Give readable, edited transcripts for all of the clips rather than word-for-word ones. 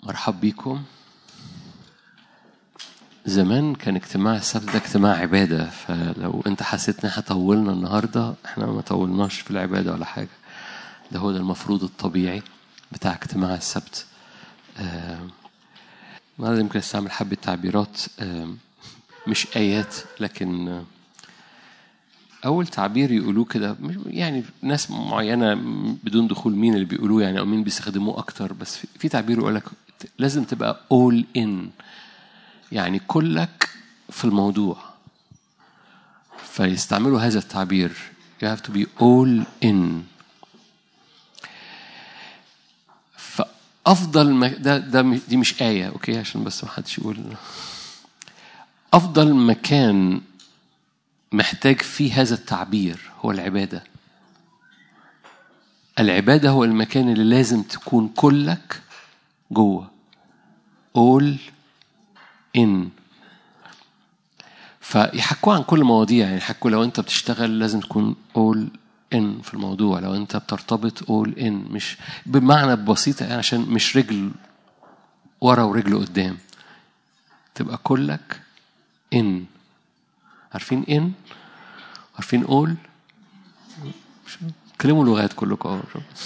مرحب بيكم. زمان كان اجتماع السبت ده اجتماع عبادة، فلو انت حسيت ان احنا طولنا النهاردة، احنا ما طولناش في العبادة ولا حاجة. ده هو ده المفروض الطبيعي بتاع اجتماع السبت. النهاردة يمكن استعمل حبة تعبيرات مش آيات، لكن أول تعبير يقولوه كده، يعني ناس معينة بدون دخول مين اللي بيقولوه يعني أو مين بيستخدموه أكتر، بس في تعبير يقولك لازم تبقى all in، يعني كلك في الموضوع. فيستعملوا هذا التعبير you have to be all in. فأفضل دي مش آية، أوكي، عشان بس ما حدش يقول. أفضل مكان محتاج فيه هذا التعبير هو العبادة. العبادة هو المكان اللي لازم تكون كلك جوه all in. فيحكوا عن كل مواضيع، يعني يحكوا لو أنت بتشتغل لازم تكون all in في الموضوع، لو أنت بترتبط all in، مش بمعنى بسيطة يعني عشان مش رجل ورا ورجل قدام، تبقى كلك in. عارفين in؟ عارفين all؟ كلموا لغات كلكم.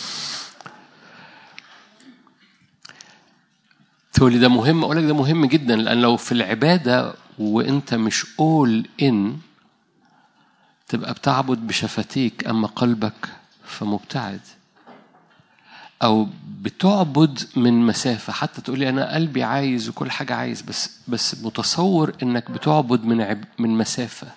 تقولي ده مهم، أقولك ده مهم جدا، لأن لو في العبادة وإنت مش all in تبقى بتعبد بشفتيك أما قلبك فمبتعد، أو بتعبد من مسافة. حتى تقولي أنا قلبي عايز وكل حاجة عايز، بس متصور إنك بتعبد من مسافة.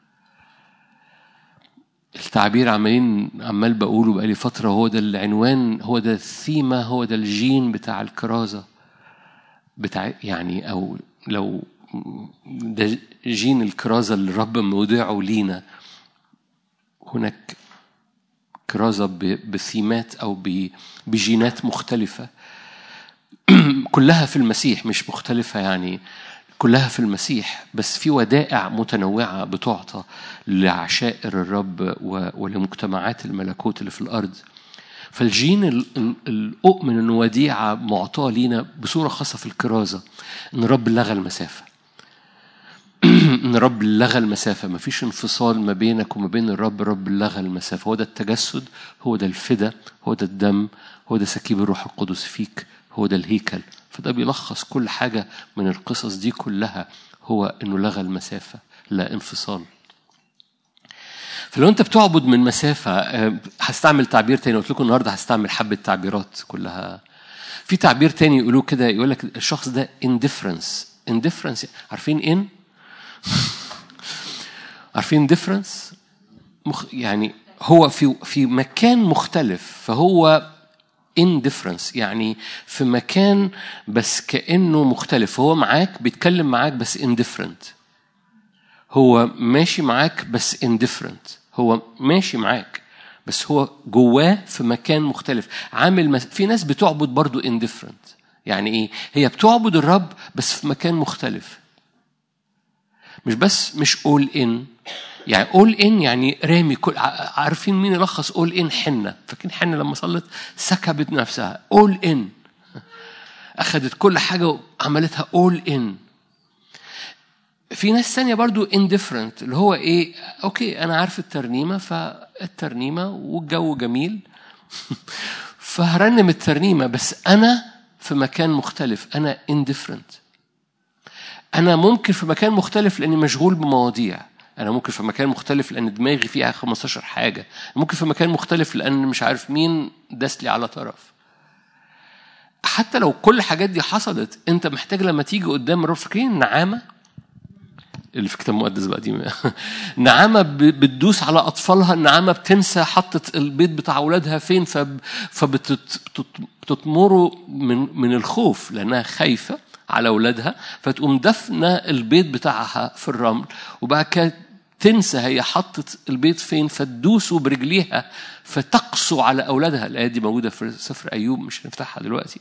التعبير عمال بقوله بقالي فترة، هو ده العنوان، هو ده الثيمة، هو ده الجين بتاع الكرازة بتاع، يعني أو لو ده جين الكرازة اللي الرب مودعه لينا. هناك كرازة بثيمات أو بجينات مختلفة كلها في المسيح، مش مختلفة يعني كلها في المسيح، بس في ودائع متنوعة بتعطى لعشائر الرب ولمجتمعات الملكوت اللي في الأرض. فالجين الأؤمن أنه وديعة معطاة لينا بصورة خاصة في الكرازة، أن الرب لغى المسافة. أن الرب لغى المسافة، ما فيش انفصال ما بينك وما بين الرب. الرب لغى المسافة. هو ده التجسد، هو ده الفدا، هو ده الدم، هو ده سكيب الروح القدس فيك، هو ده الهيكل. فده بيلخص كل حاجة من القصص دي كلها، هو أنه لغى المسافة، لا انفصال. فلو أنت بتعبد من مسافة، هستعمل تعبير تاني. قلت لكم النهاردة هستعمل حبة تعبيرات كلها. في تعبير تاني يقولوه كده، يقولك الشخص ده indifference. عارفين إن؟ عارفين difference؟ يعني هو في مكان مختلف، فهو indifference، يعني في مكان بس كأنه مختلف. هو معاك، بيتكلم معاك بس indifferent. هو ماشي معاك بس indifferent. هو ماشي معاك بس هو جواه في مكان مختلف. في ناس بتعبد برضو indifferent. يعني ايه؟ هي بتعبد الرب بس في مكان مختلف. مش all in. يعني all in يعني رامي كل. عارفين مين يلخص all in؟ حنة. فاكرين حنة لما صلت سكبت نفسها all in، أخذت كل حاجة وعملتها all in. في ناس ثانية برضو indifferent، اللي هو إيه؟ أوكي أنا عارف الترنيمة، فالترنيمة والجو جميل فهرنم الترنيمة، بس أنا في مكان مختلف. أنا indifferent. أنا ممكن في مكان مختلف لأني مشغول بمواضيع. أنا ممكن في مكان مختلف لأن دماغي فيها 15 حاجة. ممكن في مكان مختلف لأن مش عارف مين داس لي على طرف. حتى لو كل الحاجات دي حصلت، أنت محتاج لما تيجي قدام الرب. فاكرين النعامة اللي في كتاب مقدس بقى دي؟ نعامة بتدوس على أطفالها. النعامة بتنسى حطت البيض بتاع أولادها فين، فبتتمروا من الخوف لأنها خايفة على أولادها، فتقوم دفنة البيض بتاعها في الرمل، وبعد كده تنسى هي حطت البيض فين، فتدوسوا برجليها فتقسوا على أولادها. الآية دي موجودة في سفر أيوب، مش هنفتحها دلوقتي.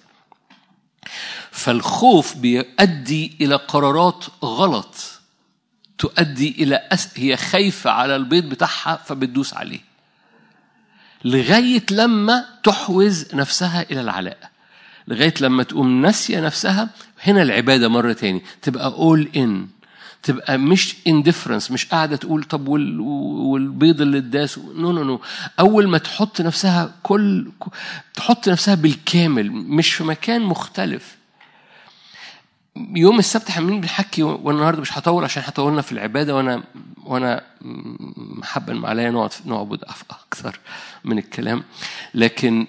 فالخوف بيؤدي إلى قرارات غلط، تؤدي إلى هي خايفة على البيض بتاعها فبتدوس عليه لغاية لما تحوز نفسها إلى العلاء. لغاية لما تقوم ناسية نفسها. هنا العبادة مرة تاني تبقى all in، تبقى مش indifference، مش قاعدة تقول طب والبيض اللي اداس. نو. أول ما تحط نفسها تحط نفسها بالكامل، مش في مكان مختلف. يوم السبت حمين بنحكي، والنهارده مش هطول عشان هطولنا في العبادة، وأنا محبا عليا نعبد أكثر من الكلام. لكن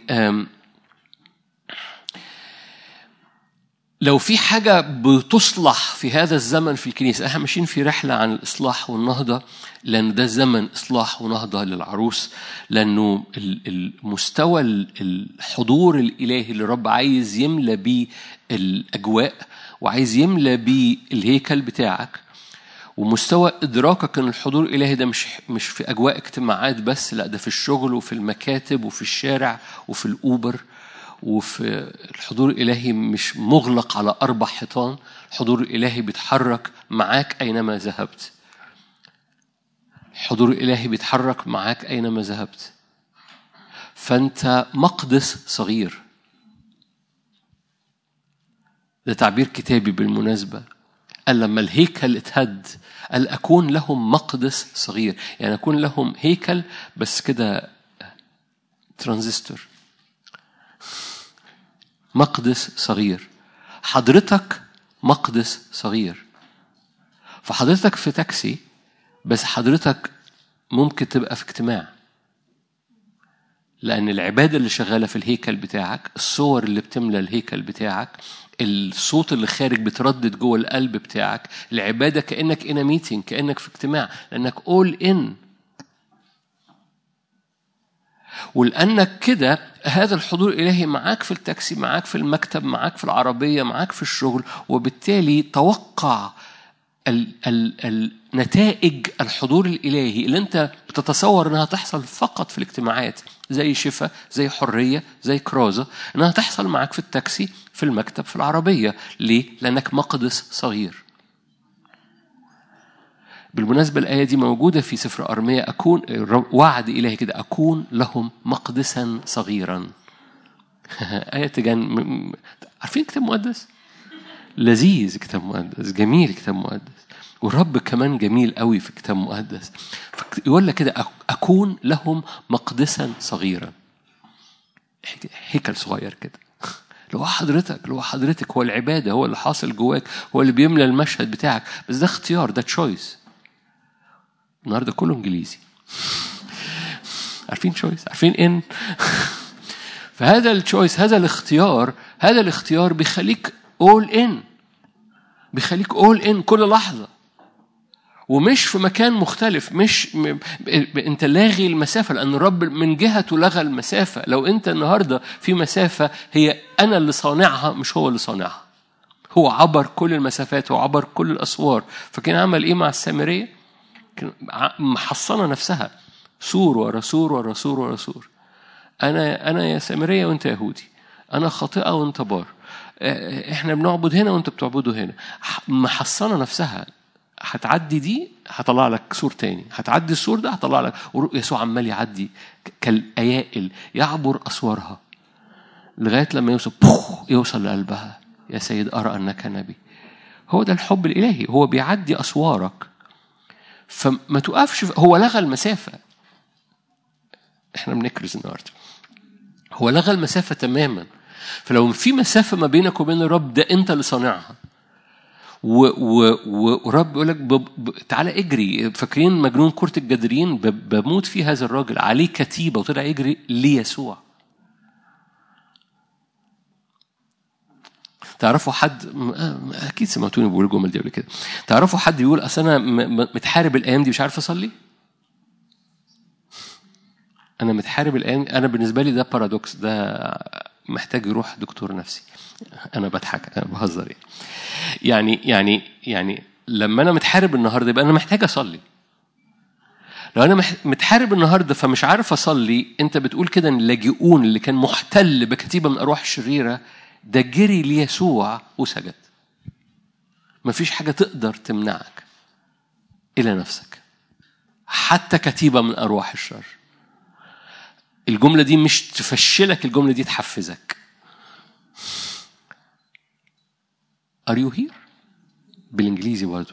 لو في حاجة بتصلح في هذا الزمن في الكنيسة، احنا ماشيين في رحلة عن الإصلاح والنهضة، لأن ده زمن إصلاح ونهضة للعروس، لأنه المستوى الحضور الإلهي اللي رب عايز يملى بيه الأجواء وعايز يملى بيه الهيكل بتاعك، ومستوى إدراكك أن الحضور الإلهي ده مش في أجواء اجتماعات بس، لا ده في الشغل وفي المكاتب وفي الشارع وفي الأوبر. وفي الحضور الإلهي مش مغلق على 4 حيطان، الحضور الإلهي بيتحرك معاك أينما ذهبت. الحضور الإلهي بيتحرك معاك أينما ذهبت. فأنت مقدس صغير. ده تعبير كتابي بالمناسبة. قال لما الهيكل اتهد قال أكون لهم مقدس صغير، يعني أكون لهم هيكل بس كده ترانزستور، مقدس صغير. حضرتك مقدس صغير. فحضرتك في تاكسي، بس حضرتك ممكن تبقى في اجتماع، لأن العبادة اللي شغالة في الهيكل بتاعك، الصور اللي بتملى الهيكل بتاعك، الصوت اللي خارج بتردد جوه القلب بتاعك، العبادة كأنك in a meeting، كأنك في اجتماع، لأنك all in. ولأنك كده هذا الحضور الإلهي معاك في التاكسي، معاك في المكتب، معاك في العربية، معاك في الشغل، وبالتالي توقع النتائج الحضور الإلهي اللي أنت بتتصور أنها تحصل فقط في الاجتماعات، زي شفاء، زي حرية، زي كرازة، أنها تحصل معاك في التاكسي، في المكتب، في العربية. ليه؟ لأنك مقدس صغير. بالمناسبة الآية دي موجودة في سفر أرميا، أكون وعد إلهي كده، أكون لهم مقدسا صغيرا. آية عارفين كتاب مقدس؟ لذيذ كتاب مقدس، جميل كتاب مقدس، والرب كمان جميل قوي في كتاب مقدس. يقول لك كده أكون لهم مقدسا صغيرا، هيكل صغير كده. لو حضرتك هو العبادة، هو اللي حاصل جواك، هو اللي بيملى المشهد بتاعك، بس ده اختيار، ده تشويس. النهارده كله انجليزي. عارفين تشويس؟ عارفين ان فهذا التشويس، هذا الاختيار بيخليك all in، بيخليك all in كل لحظة، ومش في مكان مختلف. انت لاغي المسافة، لأن الرب من جهته لغى المسافة. لو انت النهاردة في مسافة، هي أنا اللي صانعها مش هو اللي صانعها. هو عبر كل المسافات وعبر كل الأسوار. فكان عمل إيه مع السامرية؟ محصنة نفسها، سور ورا سور ورا سور ورا سور. أنا يا سامرية وأنت يهودي، أنا خاطئة وأنت بار، إحنا بنعبد هنا وأنت بتعبدوا هنا. محصنة نفسها. هتعدي دي هطلع لك سور تاني، هتعدي السور ده هطلع لك. يسوع عمال يعدي كالأيائل، يعبر أسوارها لغاية لما يوصل لقلبها. يا سيد أرى أنك نبي. هو ده الحب الإلهي، هو بيعدي أسوارك. فما توقفش. هو لغى المسافة. احنا بنكرز النهارده. هو لغى المسافة تماما. فلو في مسافة ما بينك وبين الرب، ده انت اللي صانعها. ورب يقول لك تعالى اجري. فاكرين مجنون كرة الجدرين؟ بموت في هذا الراجل، عليه كتيبة وطلع يجري ليسوع. تعرفوا حد، اكيد سمعتوني بقول الجمل دي قبل كده، تعرفوا حد يقول اصل انا متحارب الايام دي مش عارف اصلي؟ انا متحارب الايام. انا بالنسبه لي ده بارادوكس، ده محتاج يروح دكتور نفسي. انا بضحك، انا بهزر يعني لما انا متحارب النهارده يبقى انا محتاج اصلي. لو انا متحارب النهارده فمش عارف اصلي، انت بتقول كده ان اللاجئون اللي كان محتل بكتيبه من ارواح الشريره ده جري ليسوع وسجد. مفيش حاجه تقدر تمنعك الى نفسك، حتى كتيبه من ارواح الشر. الجمله دي مش تفشلك، الجمله دي تحفزك. Are you here؟ بالإنجليزي برضو.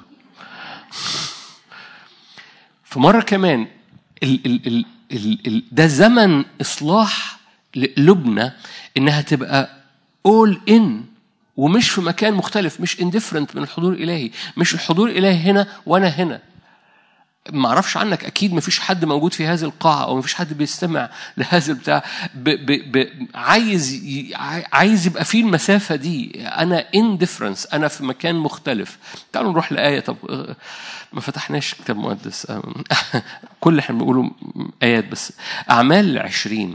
فمرة كمان ده زمن إصلاح لقلوبنا، إنها تبقى all in ومش في مكان مختلف، مش indifferent من الحضور الإلهي، مش الحضور الإلهي هنا وأنا هنا. ما أعرفش عنك، أكيد ما فيش حد موجود في هذه القاعة أو ما فيش حد بيستمع لهذا البتاع عايز يبقى فيه المسافة دي. أنا indifference، أنا في مكان مختلف. تعالوا نروح لآية. طب ما فتحناش كتاب مقدس، كل احنا بنقوله آيات بس. أعمال 20.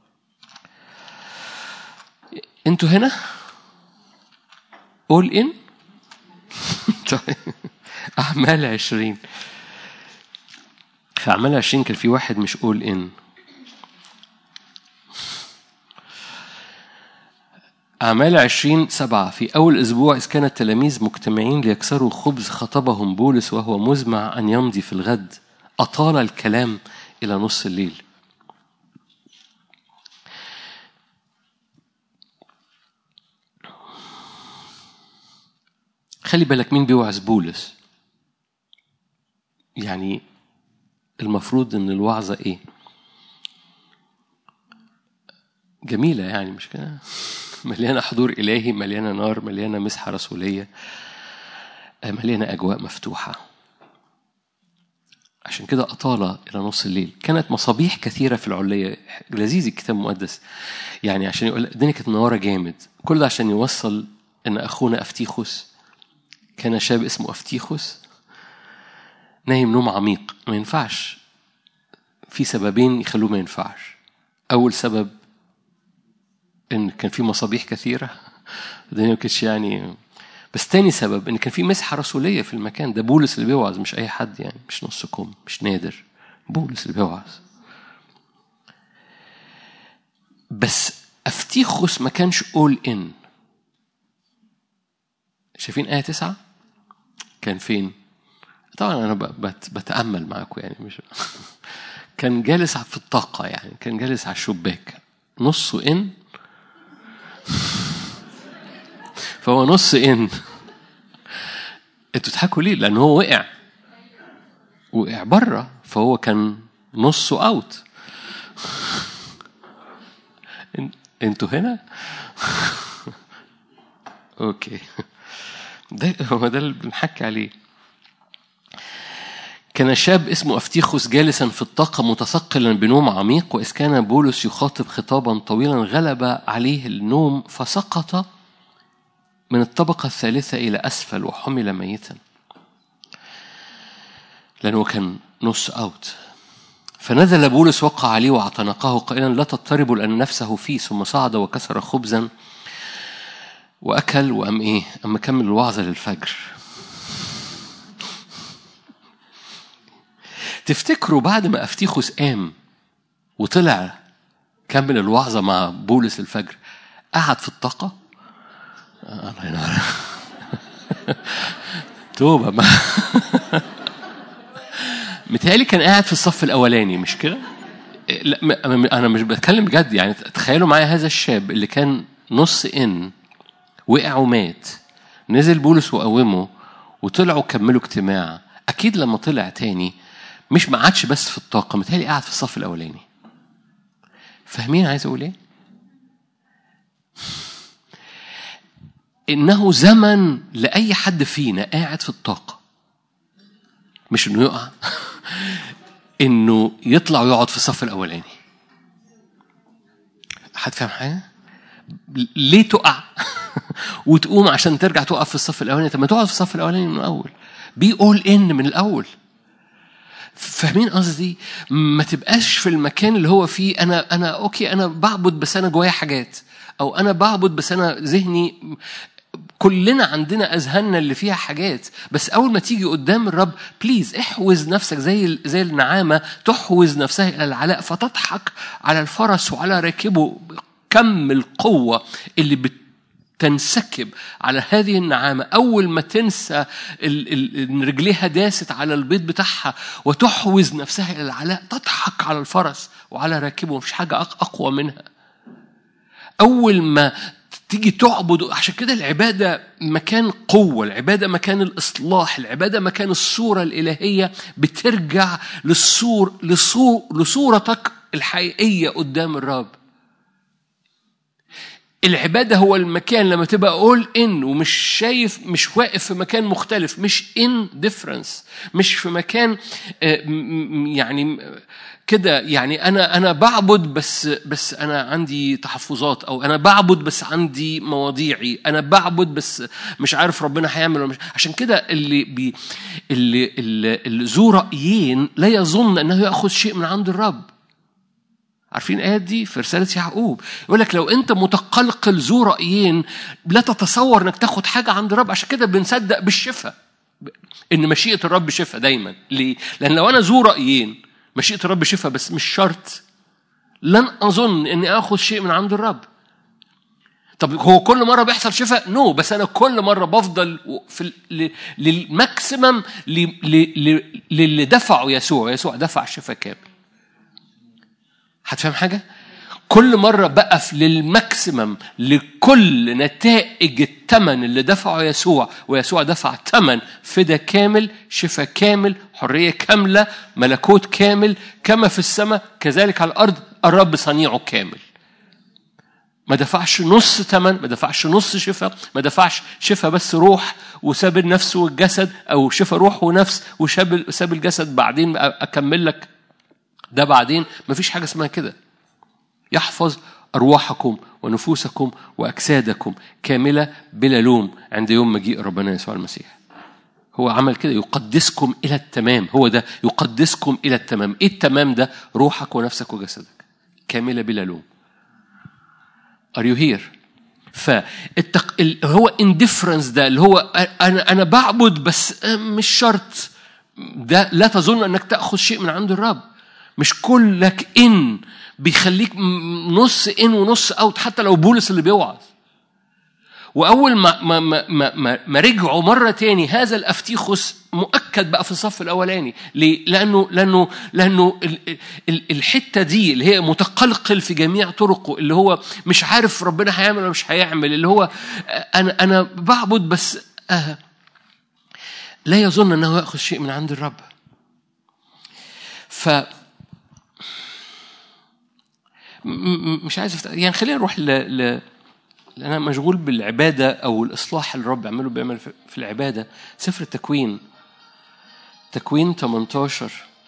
أنتوا هنا all in. أعمال 20. في أعمال 20 كان في واحد مش all in. أعمال 20:7. في أول أسبوع إذ كان التلاميذ مجتمعين ليكسروا خبز، خطبهم بولس وهو مزمع أن يمضي في الغد، أطال الكلام إلى نص الليل. خلي بالك مين بيوعظ بولس. يعني المفروض ان الوعظة ايه؟ جميلة يعني، مش كده؟ مليانة حضور إلهي، مليانة نار، مليانة مسحة رسولية، مليانة أجواء مفتوحة. عشان كده أطال إلى نص الليل. كانت مصابيح كثيرة في العلية. لذيذ الكتاب المقدس يعني، عشان يقول الدنيا كانت منورة جامد. كل ده عشان يوصل إن أخونا أفتيخوس كان شاب اسمه أفتيخوس نايم نوم عميق. ما ينفعش. في سببين يخلوه ما ينفعش. أول سبب إن كان في مصابيح كثيرة، الدنيا ما كانتش يعني. بس تاني سبب إن كان في مسحة رسولية في المكان ده. بولس اللي بيوعظ، مش أي حد يعني، مش نصكم، مش نادر. بولس اللي بيوعظ. بس أفتيخوس ما كانش all in. شايفين آية 9 كان فين؟ طبعا أنا بتأمل معاكم يعني، مش كان جالس في الطاقة يعني، كان جالس على الشباك نصه إن، فهو نص إن. انتوا تضحكوا ليه؟ لأنه هو وقع بره، فهو كان نصه أوت. انتوا هنا. أوكي، ده هو ده اللي بنحكي عليه. كان شاب اسمه أفتيخوس جالسا في الطاقة متثقلا بنوم عميق، وإذ كان بولس يخاطب خطابا طويلا غلب عليه النوم فسقط من الطبقة الثالثة إلى أسفل وحمل ميتا، لأنه كان نص أوت. فنزل بولس وقع عليه واعتنقه قائلا لا تضطربوا لأن نفسه فيه. ثم صعد وكسر خبزا وأكل وأم أما كمل الوعظة للفجر. تفتكروا بعد ما أفتيخوس قام وطلع كمل الوعظة مع بولس الفجر، قعد في الطاقة؟ الله ينور. توبة. متهيألي كان قاعد في الصف الأولاني، مش كده؟ لا، أنا مش بتكلم بجد يعني. تخيلوا معايا هذا الشاب اللي كان نص إن وقع ومات، نزل بولس وقومه وطلعوا كملوا اجتماع. أكيد لما طلع تاني مش ما عادش بس في الطاقة، متهيألي قاعد في الصف الأولاني. فاهمين عايز أقول إيه؟ إنه زمن لأي حد فينا قاعد في الطاقة، مش إنه يقع، إنه يطلع ويقعد في الصف الأولاني. حد فاهم حاجة؟ ليه تقع وتقوم عشان ترجع تقف في الصف الأولاني؟ طب ما تقعد في الصف الأولاني من الأول. بي all in من الأول. فاهمين قصدي؟ ما تبقاش في المكان اللي هو فيه أنا أوكي، أنا بعبد بس أنا جوايا حاجات، أو أنا بعبد بس أنا ذهني. كلنا عندنا أذهاننا اللي فيها حاجات، بس أول ما تيجي قدام الرب بليز احوز نفسك زي النعامة تحوز نفسها إلى العلاء فتضحك على الفرس وعلى راكبه. كم القوة اللي تنسكب على هذه النعامة أول ما تنسى إن رجليها داست على البيض بتاعها وتحوز نفسها إلى العلاء، تضحك على الفرس وعلى راكبه. مفيش حاجة أقوى منها. أول ما تيجي تعبد. عشان كده العبادة مكان قوة، العبادة مكان الإصلاح، العبادة مكان الصورة الإلهية بترجع لصورتك الحقيقية قدام الرب. العبادة هو المكان لما تبقى قول إن ومش شايف، مش واقف في مكان مختلف، مش in difference، مش في مكان يعني كده، يعني أنا بعبد بس أنا عندي تحفظات، أو أنا بعبد بس عندي مواضيعي، أنا بعبد بس مش عارف ربنا هيعمل ولا مش. عشان كده اللي ذو رأيين لا يظن أنه يأخذ شيء من عند الرب. عارفين الآيات دي في رسالة يعقوب؟ يقول لك لو أنت متقلقل ذو رأيين لا تتصور أنك تاخد حاجة عند الرب. عشان كده بنصدق بالشفاء، إن مشيئة الرب شفاء دايما. ليه؟ لأن لو أنا ذو رأيين مشيئة الرب شفاء بس مش شرط، لن أظن أني أخذ شيء من عند الرب. طب هو كل مرة بيحصل شفاء؟ بس أنا كل مرة بفضل في للماكسيمم للي دفعه يسوع دفع الشفاء كامل. هتفهم حاجة؟ كل مرة بقف للماكسيمم لكل نتائج الثمن اللي دفعه يسوع، ويسوع دفع ثمن فدا كامل، شفاء كامل، حرية كاملة، ملكوت كامل، كما في السماء كذلك على الأرض الرب صنيعه كامل. ما دفعش نص ثمن، ما دفعش نص شفاء، ما دفعش شفاء بس روح وساب النفس والجسد، أو شفاء روح ونفس وساب الجسد بعدين أكمل لك ده بعدين. ما فيش حاجة اسمها كده. يحفظ أرواحكم ونفوسكم وأجسادكم كاملة بلا لوم عند يوم مجيء ربنا يسوع المسيح. هو عمل كده، يقدسكم إلى التمام. هو ده يقدسكم إلى التمام. إيه التمام ده؟ روحك ونفسك وجسدك كاملة بلا لوم. Are you here؟ هو indifference ده اللي هو أنا بعبد بس مش شرط ده. لا تظن أنك تأخذ شيء من عند الرب. مش كلك إن بيخليك نص إن ونص أوت. حتى لو بولس اللي بيوعظ، وأول ما رجعوا مرة تاني هذا الأفتيخوس مؤكد بقى في الصف الأولاني. ليه؟ لأنه الحتة دي اللي هي متقلقل في جميع طرقه، اللي هو مش عارف ربنا هيعمل ولا مش هيعمل، اللي هو أنا بعبد بس لا يظن أنه يأخذ شيء من عند الرب. مش عايز يعني خلينا نروح أنا مشغول بالعبادة أو الإصلاح اللي الرب بيعمل في العبادة. سفر التكوين، تكوين 18.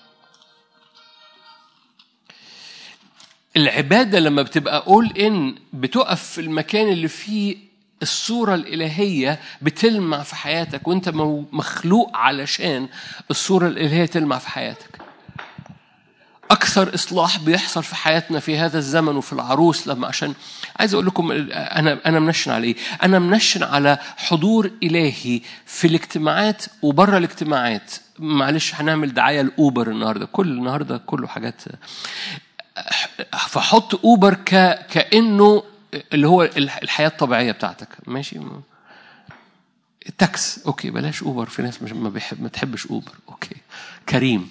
العبادة لما بتبقى قول إن بتقف في المكان اللي فيه الصورة الإلهية بتلمع في حياتك، وانت مخلوق علشان الصورة الإلهية تلمع في حياتك. أكثر إصلاح بيحصل في حياتنا في هذا الزمن وفي العروس. لما عشان عايز أقول لكم أنا منشن على إيه؟ أنا منشن على حضور إلهي في الاجتماعات وبره الاجتماعات. معلش هنعمل دعاية لأوبر النهاردة كله حاجات. فحط أوبر كأنه اللي هو الحياة الطبيعية بتاعتك. ماشي؟ تاكس أوكي، بلاش أوبر، في ناس ما تحبش أوبر. أوكي، كريم.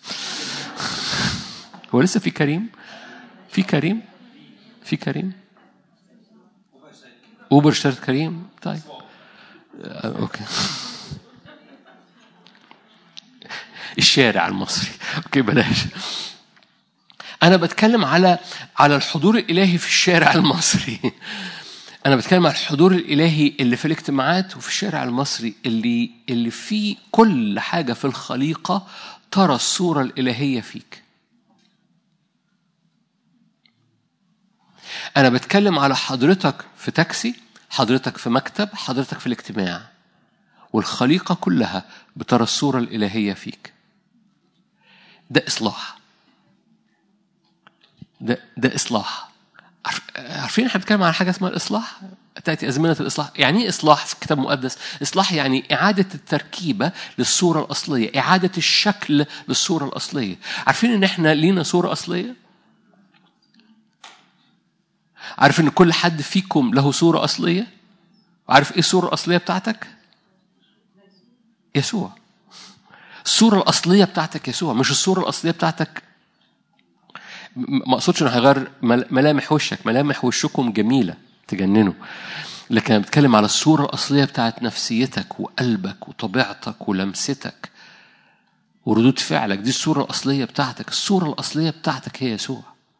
هو لسه في كريم؟ في كريم أوبر اشترت كريم. طيب أوكي. الشارع المصري. أوكي بلاش. أنا بتكلم على الحضور الإلهي في الشارع المصري. أنا بتكلم على الحضور الإلهي اللي في الاجتماعات وفي الشارع المصري، اللي فيه كل حاجة في الخليقة ترى الصورة الإلهية فيك. أنا بتكلم على حضرتك في تاكسي، حضرتك في مكتب، حضرتك في الاجتماع، والخليقة كلها بترى الصورة الإلهية فيك. ده إصلاح. ده إصلاح. عارفين احنا بنتكلم على حاجة اسمها الإصلاح؟ تأتي أزمنة الإصلاح. يعني إيه إصلاح في الكتاب المقدس؟ إصلاح يعني إعادة التركيبة للصورة الأصلية، إعادة الشكل للصورة الأصلية. عارفين إن احنا لينا صورة أصلية؟ عارف إن كل حد فيكم له صورة أصلية؟ عارف إيه الصورة الأصلية بتاعتك؟ يسوع. الصورة الأصلية بتاعتك يسوع، مش الصورة الأصلية بتاعتك. ما أقصدش إنه هيغير ملامح وشك، ملامح وشكم جميلة، تجننوا. لكن أنا بتكلم على الصورة الأصلية بتاعت نفسيتك وقلبك وطبيعتك ولمستك وردود فعلك. دي الصورة الأصلية بتاعتك. الصورة الأصلية بتاعتك هي يسوع،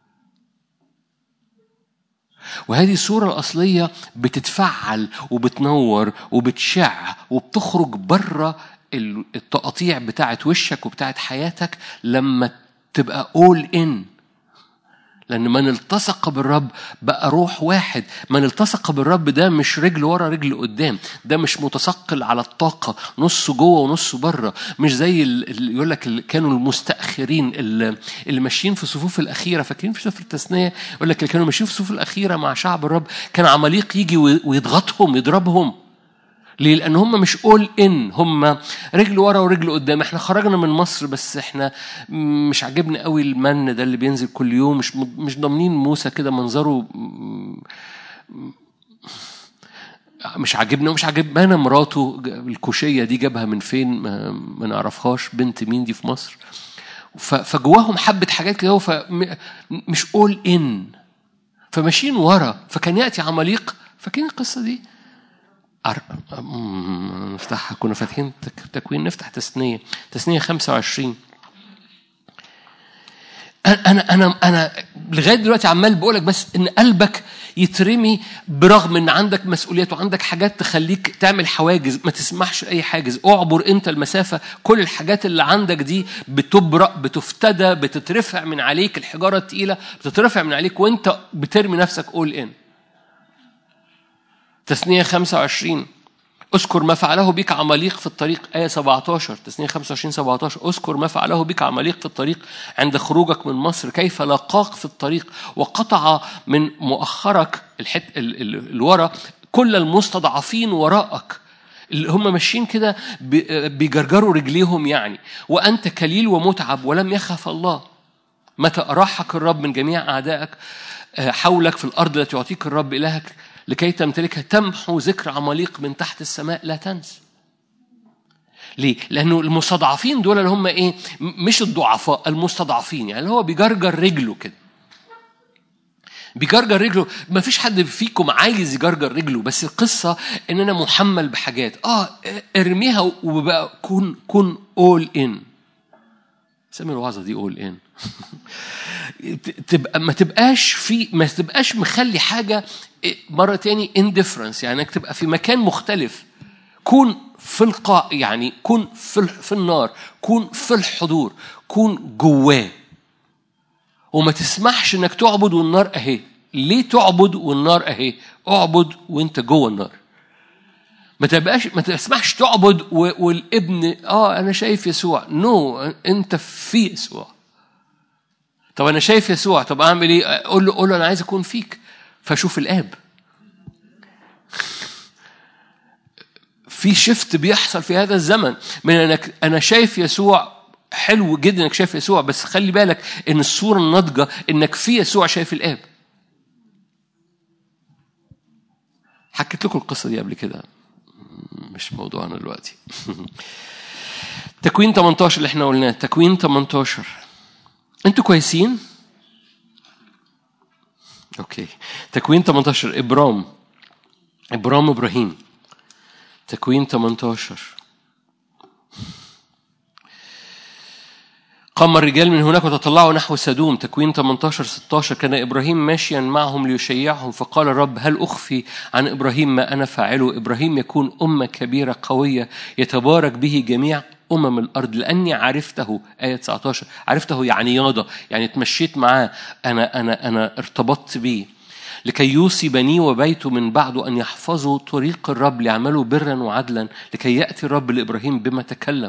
وهذه الصورة الأصلية بتتفعل وبتنور وبتشع وبتخرج بره التقاطيع بتاعت وشك وبتاعت حياتك لما تبقى all in. لأن من التصق بالرب بقى روح واحد. من التصق بالرب ده مش رجل ورا رجل قدام، ده مش متثقل على الطاقة نص جوه ونص بره. مش زي اللي يقول لك كانوا المستأخرين اللي ماشيين في الصفوف الأخيرة. فاكرين في سفر التثنية يقول لك اللي كانوا ماشيين في الصفوف الأخيرة مع شعب الرب كان عماليق يجي ويضغطهم يضربهم. ليه؟ لأن هم مش all in، هم رجل ورا ورجل قدام. احنا خرجنا من مصر بس احنا مش عجبنا قوي المن ده اللي بينزل كل يوم. مش ضامنين موسى كده منظره مش عجبنا ومش عجبنا مراته الكوشية دي جابها من فين ما نعرفهاش، بنت مين دي في مصر. فجواهم حبة حاجات كده مش all in، فماشيين ورا. فكان يأتي عماليق. فاكرين القصة دي؟ نفتحها. كنا فاتحين تكوين، نفتح تثنية 25. أنا لغاية دلوقتي عمال بقولك بس إن قلبك يترمي برغم إن عندك مسؤوليات وعندك حاجات تخليك تعمل حواجز. ما تسمحش أي حاجز. أعبر أنت المسافة. كل الحاجات اللي عندك دي بتبرأ، بتفتدى، بتترفع من عليك. الحجارة التقيلة بتترفع من عليك وأنت بترمي نفسك all in. تثنية 25. اذكر ما فعله بك عماليق في الطريق. آية 17. تثنية 25-17. اذكر ما فعله بك عماليق في الطريق عند خروجك من مصر، كيف لقاك في الطريق وقطع من مؤخرك الورا كل المستضعفين وراءك. اللي هم ماشيين كده بيجرجروا رجليهم يعني. وأنت كليل ومتعب ولم يخف الله. متى أراحك الرب من جميع أعدائك حولك في الأرض التي يعطيك الرب إلهك لكي تمتلكها، تمحو ذكر عماليق من تحت السماء لا تنسى. ليه؟ لأنه المستضعفين دول اللي هم إيه؟ مش الضعفاء، المستضعفين. يعني هو بيجرجر رجله كده، بيجرجر رجله. ما فيش حد فيكم عايز يجرجر رجله، بس القصة إن أنا محمل بحاجات. ارميها وبقى كن all in. سمي الوعظة دي all in. تبقى ما تبقاش مخلي حاجة مرة تاني indifference. يعني انك تبقى في مكان مختلف. كون في القاع، يعني كون في النار، كون في الحضور، كون جواه. وما تسمحش انك تعبد والنار اهي. ليه تعبد والنار اهي؟ اعبد وانت جوه النار. ما تسمحش تعبد والابن انا شايف يسوع. انت في يسوع. طب انا شايف يسوع، طب اعمل ايه؟ قول له انا عايز اكون فيك فشوف الاب. في شفت بيحصل في هذا الزمن من انك انا شايف يسوع. حلو جدا انك شايف يسوع، بس خلي بالك ان الصورة الناضجة انك في يسوع شايف الاب. حكيت لكم القصة دي قبل كده، مش موضوعنا دلوقتي. تكوين 18 اللي احنا قلناه. تكوين 18. انتوا كويسين؟ اوكي. تكوين 18. ابراهيم. تكوين 18. قام الرجال من هناك وتطلعوا نحو سدوم. تكوين 18-16. كان إبراهيم ماشيا معهم ليشيعهم، فقال الرب هل أخفي عن إبراهيم ما أنا فاعله؟ إبراهيم يكون أمة كبيرة قوية يتبارك به جميع الأرض لأني عرفته. آية 19. عرفته يعني ياضة، يعني تمشيت معاه. أنا ارتبطت به لكي يوصي بني وبيته من بعده أن يحفظوا طريق الرب ليعملوا برا وعدلا لكي يأتي الرب لإبراهيم بما تكلم.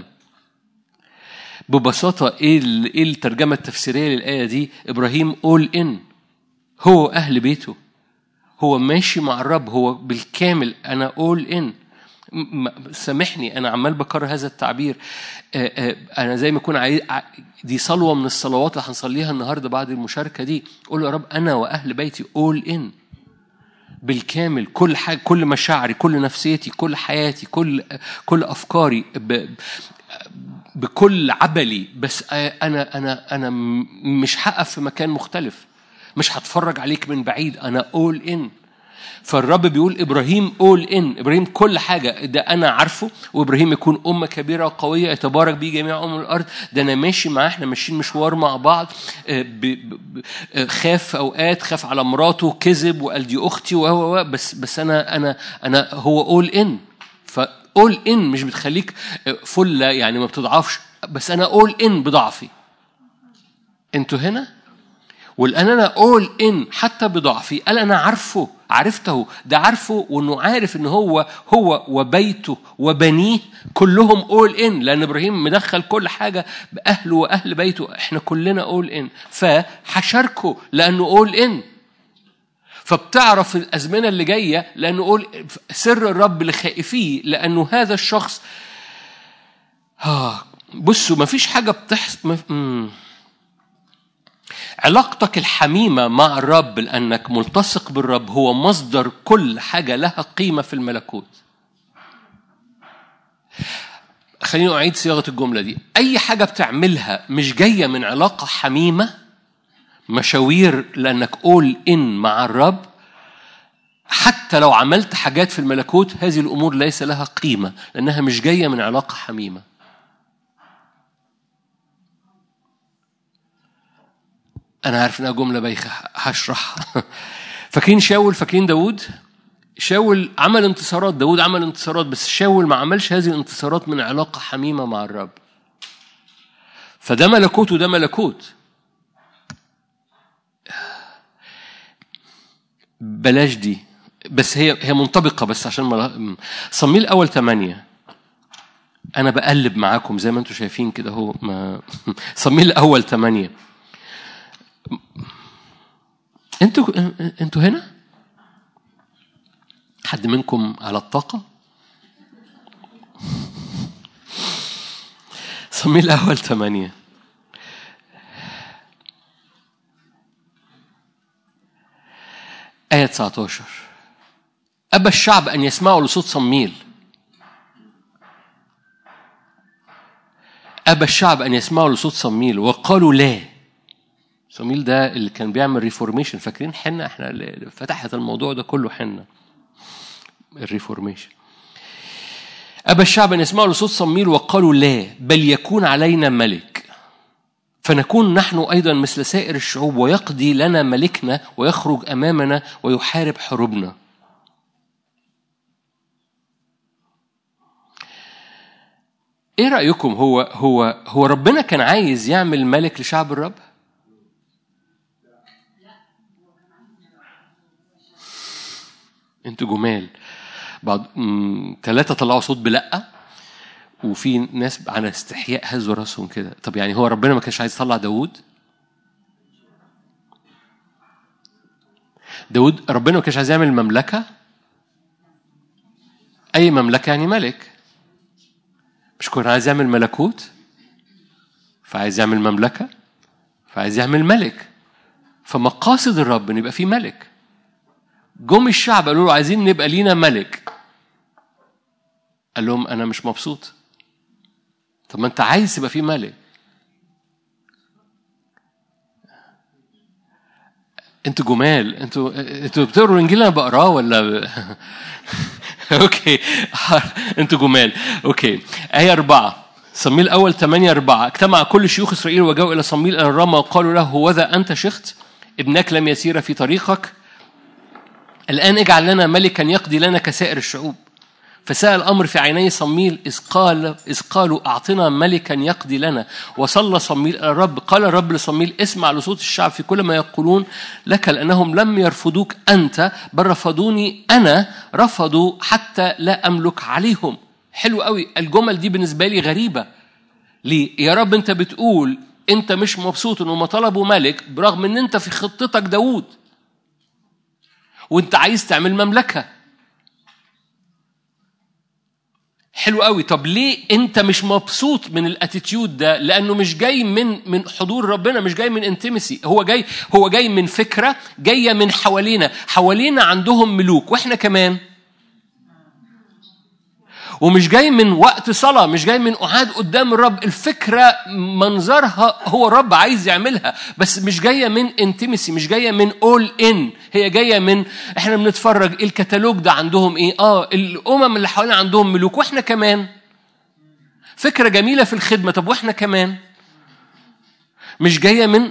ببساطة إيه الترجمة التفسيرية للآية دي؟ إبراهيم all in. هو أهل بيته، هو ماشي مع الرب، هو بالكامل. أنا all in. سامحني أنا عمال بكرر هذا التعبير. أنا زي ما يكون دي صلوة من الصلوات اللي هنصليها النهاردة بعد المشاركة دي. قول يا رب أنا وأهل بيتي all in بالكامل. كل حاجة، كل مشاعري، كل نفسيتي، كل حياتي، كل أفكاري، بكل عبلي. بس أنا مش هقف في مكان مختلف، مش هتفرج عليك من بعيد. أنا all in. فالرب بيقول إبراهيم all in، إبراهيم كل حاجة ده أنا عارفه، وإبراهيم يكون أمة كبيرة وقوية يتبارك بيه جميع الأرض. ده أنا ماشي معاه، إحنا ماشيين مشوار مع بعض. خاف أوقات، خاف على مراته، كذب وقال دي أختي بس أنا هو all in. فall in مش بتخليك فلة يعني ما بتضعفش، بس أنا all in بضعفي. أنتوا هنا؟ والآن أنا all in حتى بضعفي. قال أنا عرفته ده عارفه، وإنه عارف إن هو وبيته وبنيه كلهم all in، لأن إبراهيم مدخل كل حاجة بأهله وأهل بيته، إحنا كلنا all in. فحشركه لأنه all in. فبتعرف الأزمنة اللي جاية لأنه سر الرب لخائفيه، لأنه هذا الشخص بصوا ما فيش حاجة بتحصل. علاقتك الحميمة مع الرب لأنك ملتصق بالرب هو مصدر كل حاجة لها قيمة في الملكوت. خليني أعيد صياغة الجملة دي. أي حاجة بتعملها مش جاية من علاقة حميمة، مشاوير لأنك all in مع الرب، حتى لو عملت حاجات في الملكوت هذه الأمور ليس لها قيمة لأنها مش جاية من علاقة حميمة. أنا عارف إنها جملة بايخة هشرحها. فاكرين شاول؟ فاكرين داود؟ شاول عمل انتصارات، داود عمل انتصارات، بس شاول ما عملش هذه الانتصارات من علاقة حميمة مع الرب. فده ملكوت وده ملكوت. بلاش دي، بس هي منطبقة، بس عشان صمويل أول 8. أنا بقلب معاكم زي ما أنتم شايفين كده. هو صمويل أول 8. انتوا هنا؟ حد منكم على الطاقة؟ صمويل أول 8 آية 19. أبى الشعب أن يسمعوا لصوت صمويل. أبى الشعب أن يسمعوا لصوت صمويل وقالوا لا. صمويل ده اللي كان بيعمل ريفورميشن. فاكرين حنة؟ احنا اللي فتحت الموضوع ده كله حنة الريفورميشن. أبى الشعب أن يسمعوا لصوت صمويل وقالوا لا، بل يكون علينا ملك فنكون نحن أيضا مثل سائر الشعوب، ويقضي لنا ملكنا ويخرج أمامنا ويحارب حروبنا. إيه رأيكم؟ هو ربنا كان عايز يعمل ملك لشعب الرب؟ انتوا جمال. بعض 3 طلعوا صوت بلقة، وفي ناس على استحياء هزوا راسهم كده. طب يعني هو ربنا ما كانش عايز يطلع داود؟ ربنا ما كانش عايز يعمل مملكة. أي مملكة يعني ملك. مش كان عايز يعمل ملكوت، فعايز يعمل مملكة، فعايز يعمل ملك. فمقاصد الرب ان يبقى فيه ملك. جم الشعب قالوا له عايزين نبقى لينا ملك. قال لهم أنا مش مبسوط. طب ما أنت عايز يبقى فيه ملك. أنتوا جمال. أنتوا بتقروا الإنجيل أنا بقراه ولا أوكي أنتوا جمال. أوكي آية 4 صمويل أول 8:4. اجتمع كل شيوخ إسرائيل وجاءوا إلى صمويل إلى الرامة وقالوا له هوذا أنت شخت، ابنك لم يسير في طريقك، الآن اجعل لنا ملكا يقضي لنا كسائر الشعوب. فسأل الأمر في عيني صمويل إذ قالوا أعطنا ملكا يقضي لنا. وصلى صمويل إلى الرب. قال الرب لصمويل اسمع لصوت الشعب في كل ما يقولون لك، لأنهم لم يرفضوك أنت بل رفضوني أنا، رفضوا حتى لا أملك عليهم. حلو قوي. الجمل دي بالنسبة لي غريبة. ليه يا رب أنت بتقول أنت مش مبسوط إنه ما طلبوا ملك برغم أن أنت في خطتك داود وأنت عايز تعمل مملكة؟ حلو قوي. طب ليه انت مش مبسوط من الاتيتيود ده؟ لانه مش جاي من حضور ربنا، مش جاي من انتمسي. هو جاي من فكره جايه من حوالينا عندهم ملوك واحنا كمان. ومش جاي من وقت صلاة، مش جاي من قعاد قدام الرب. الفكرة منظرها هو الرب عايز يعملها، بس مش جاية من انتمسي، مش جاية من all in. هي جاية من احنا بنتفرج الكتالوج ده عندهم ايه. الامم اللي حوالينا عندهم ملوك واحنا كمان. فكرة جميلة في الخدمة، طب واحنا كمان. مش جاية من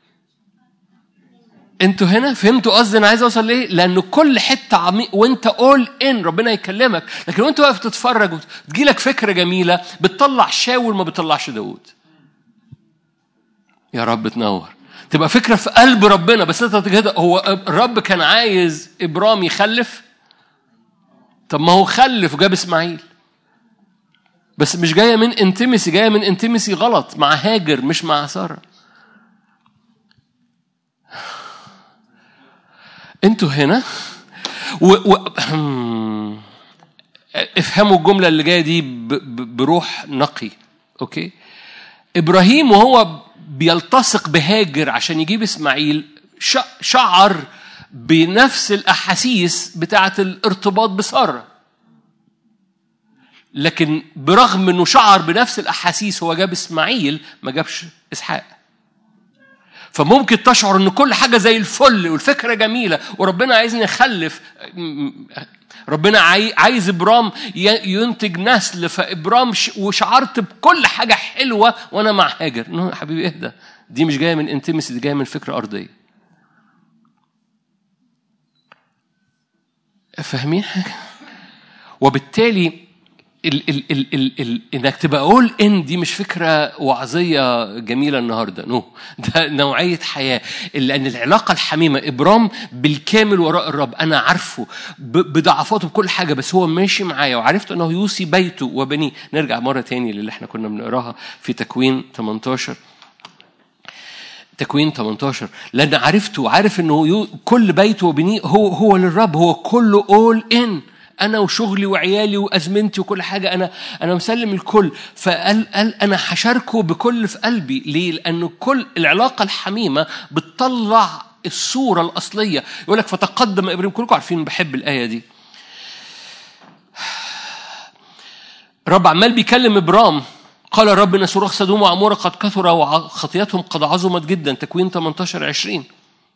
انتوا هنا فهمتوا قصدي انا عايز اوصل ليه؟ لانه كل حته عميق وانت اول ان ربنا يكلمك، لكن وانت واقف تتفرج وتجيلك فكره جميله بتطلع شاول ما بتطلعش داود. يا رب تنور. تبقى فكره في قلب ربنا، بس انت كده هو الرب كان عايز ابرام يخلف. طب ما هو خلف وجاب اسماعيل، بس مش جايه من انتمسي، جايه من انتمسي غلط مع هاجر مش مع ساره. انتوا هنا افهموا الجملة اللي جاية دي بروح نقي. اوكي، ابراهيم وهو بيلتصق بهاجر عشان يجيب اسماعيل شعر بنفس الاحاسيس بتاعه الارتباط بساره، لكن برغم انه شعر بنفس الاحاسيس هو جاب اسماعيل ما جابش اسحاق. فممكن تشعر ان كل حاجه زي الفل والفكره جميله وربنا عايزني اخلف، ربنا عايز ابرام ينتج نسل، فابرام وشعرت بكل حاجه حلوه وانا مع هاجر. يا حبيبي اهدى، دي مش جايه من انتمسي، دي جايه من فكره ارضيه. فاهمين حاجه؟ وبالتالي انك تبقى اول ان دي مش فكره وعظيه جميله النهارده، ده نوعيه حياه. لان العلاقه الحميمه ابرام بالكامل وراء الرب، انا عارفه بضعفاته بكل حاجه، بس هو ماشي معايا وعرفت انه يوصي بيته وبنيه. نرجع مره تاني للي احنا كنا بنقراها في تكوين 18. تكوين 18 لان عرفته وعارف انه كل بيته وبنيه هو للرب، هو كله اول ان. أنا وشغلي وعيالي وأزمنتي وكل حاجة أنا مسلم الكل. فقال أنا هشاركه بكل في قلبي. ليه؟ لأنه كل العلاقة الحميمة بتطلع الصورة الأصلية. يقول لك فتقدم إبراهيم. كلكم عارفين بحب الآية دي. رب عمال بيكلم إبرام، قال الرب إن صراخ سدوم وعمورة قد كثر وخطيتهم قد عظمت جدا. تكوين 18:20.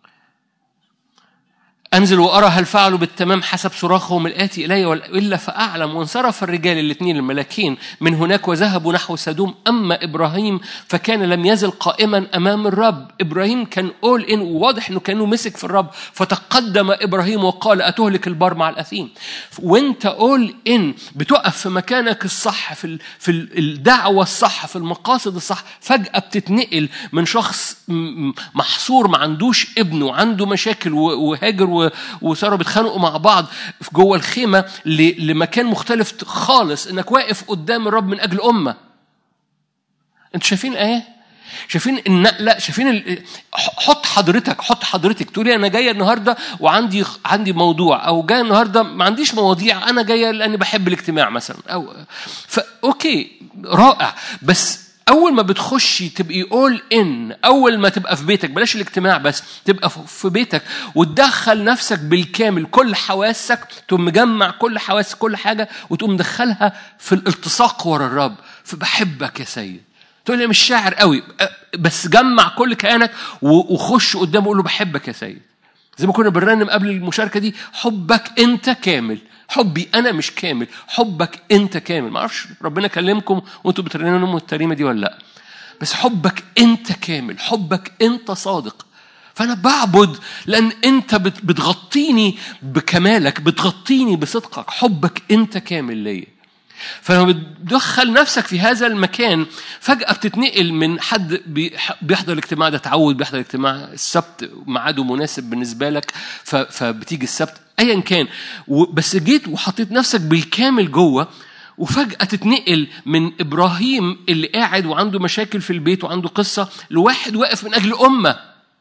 أنزل وأرى هل فعلوا بالتمام حسب صراخهم الآتي إلي وإلا فأعلم. وانصرف الرجال الاثنين الملاكين من هناك وذهبوا نحو سدوم. أما إبراهيم فكان لم يزل قائما أمام الرب. إبراهيم كان أول إن، وواضح إنه كانوا مسك في الرب. فتقدم إبراهيم وقال أتهلك البار مع الأثيم. وانت أول إن بتقف في مكانك الصح، في الدعوة الصح، في المقاصد الصح، فجأة بتتنقل من شخص محصور ما عندوش ابنه وعنده مشاكل وهاجر وسارة بيتخانقوا مع بعض في جوه الخيمة لمكان مختلف خالص، انك واقف قدام الرب من اجل امة. انتوا شايفين ايه؟ شايفين النقلة؟ شايفين حط حضرتك تقولي انا جايه النهارده وعندي موضوع، او جايه النهارده ما عنديش مواضيع، انا جايه لاني بحب الاجتماع مثلا، او اوكي رائع. بس أول ما بتخشي تبقي all in، أول ما تبقى في بيتك، بلاش الاجتماع بس، تبقى في بيتك وتدخل نفسك بالكامل، كل حواسك، تقوم مجمع كل حواس كل حاجة وتقوم مدخلها في الالتصاق ورا الرب. فبحبك يا سيد. تقول لي مش شاعر قوي، بس جمع كل كيانك وخش قدامه وقول له بحبك يا سيد. زي ما كنا بنرنم قبل المشاركة دي، حبك أنت كامل، حبي أنا مش كامل، حبك أنت كامل. ما أعرفش ربنا كلمكم وأنتوا بترنموا الترنيمة دي ولا لا، بس حبك أنت كامل، حبك أنت صادق. فأنا بعبد لأن أنت بتغطيني بكمالك، بتغطيني بصدقك، حبك أنت كامل ليا. فلما بتدخل نفسك في هذا المكان فجأة بتتنقل من حد بيحضر الاجتماع ده تعود، بيحضر اجتماع السبت ميعاده مناسب بالنسبة لك فبتيجي السبت أيا كان، بس جيت وحطيت نفسك بالكامل جوه، وفجأة تتنقل من إبراهيم اللي قاعد وعنده مشاكل في البيت وعنده قصة لواحد واقف من أجل أمة.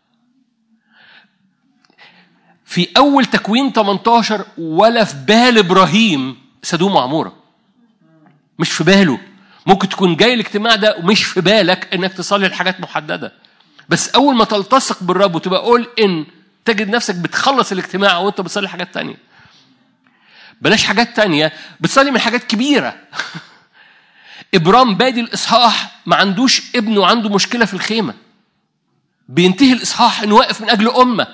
في أول تكوين 18 ولا في بال إبراهيم سدوم وعمورة، مش في باله. ممكن تكون جاي الاجتماع ده ومش في بالك انك تصلي الحاجات محددة، بس اول ما تلتصق بالرب وتبقى قول ان تجد نفسك بتخلص الاجتماع وانت بتصلي حاجات تانية. بلاش حاجات تانية، بتصلي من حاجات كبيرة. إبرام بادي الإصحاح ما عندوش ابن وعنده مشكلة في الخيمة، بينتهي الإصحاح إنه واقف من أجل أمة.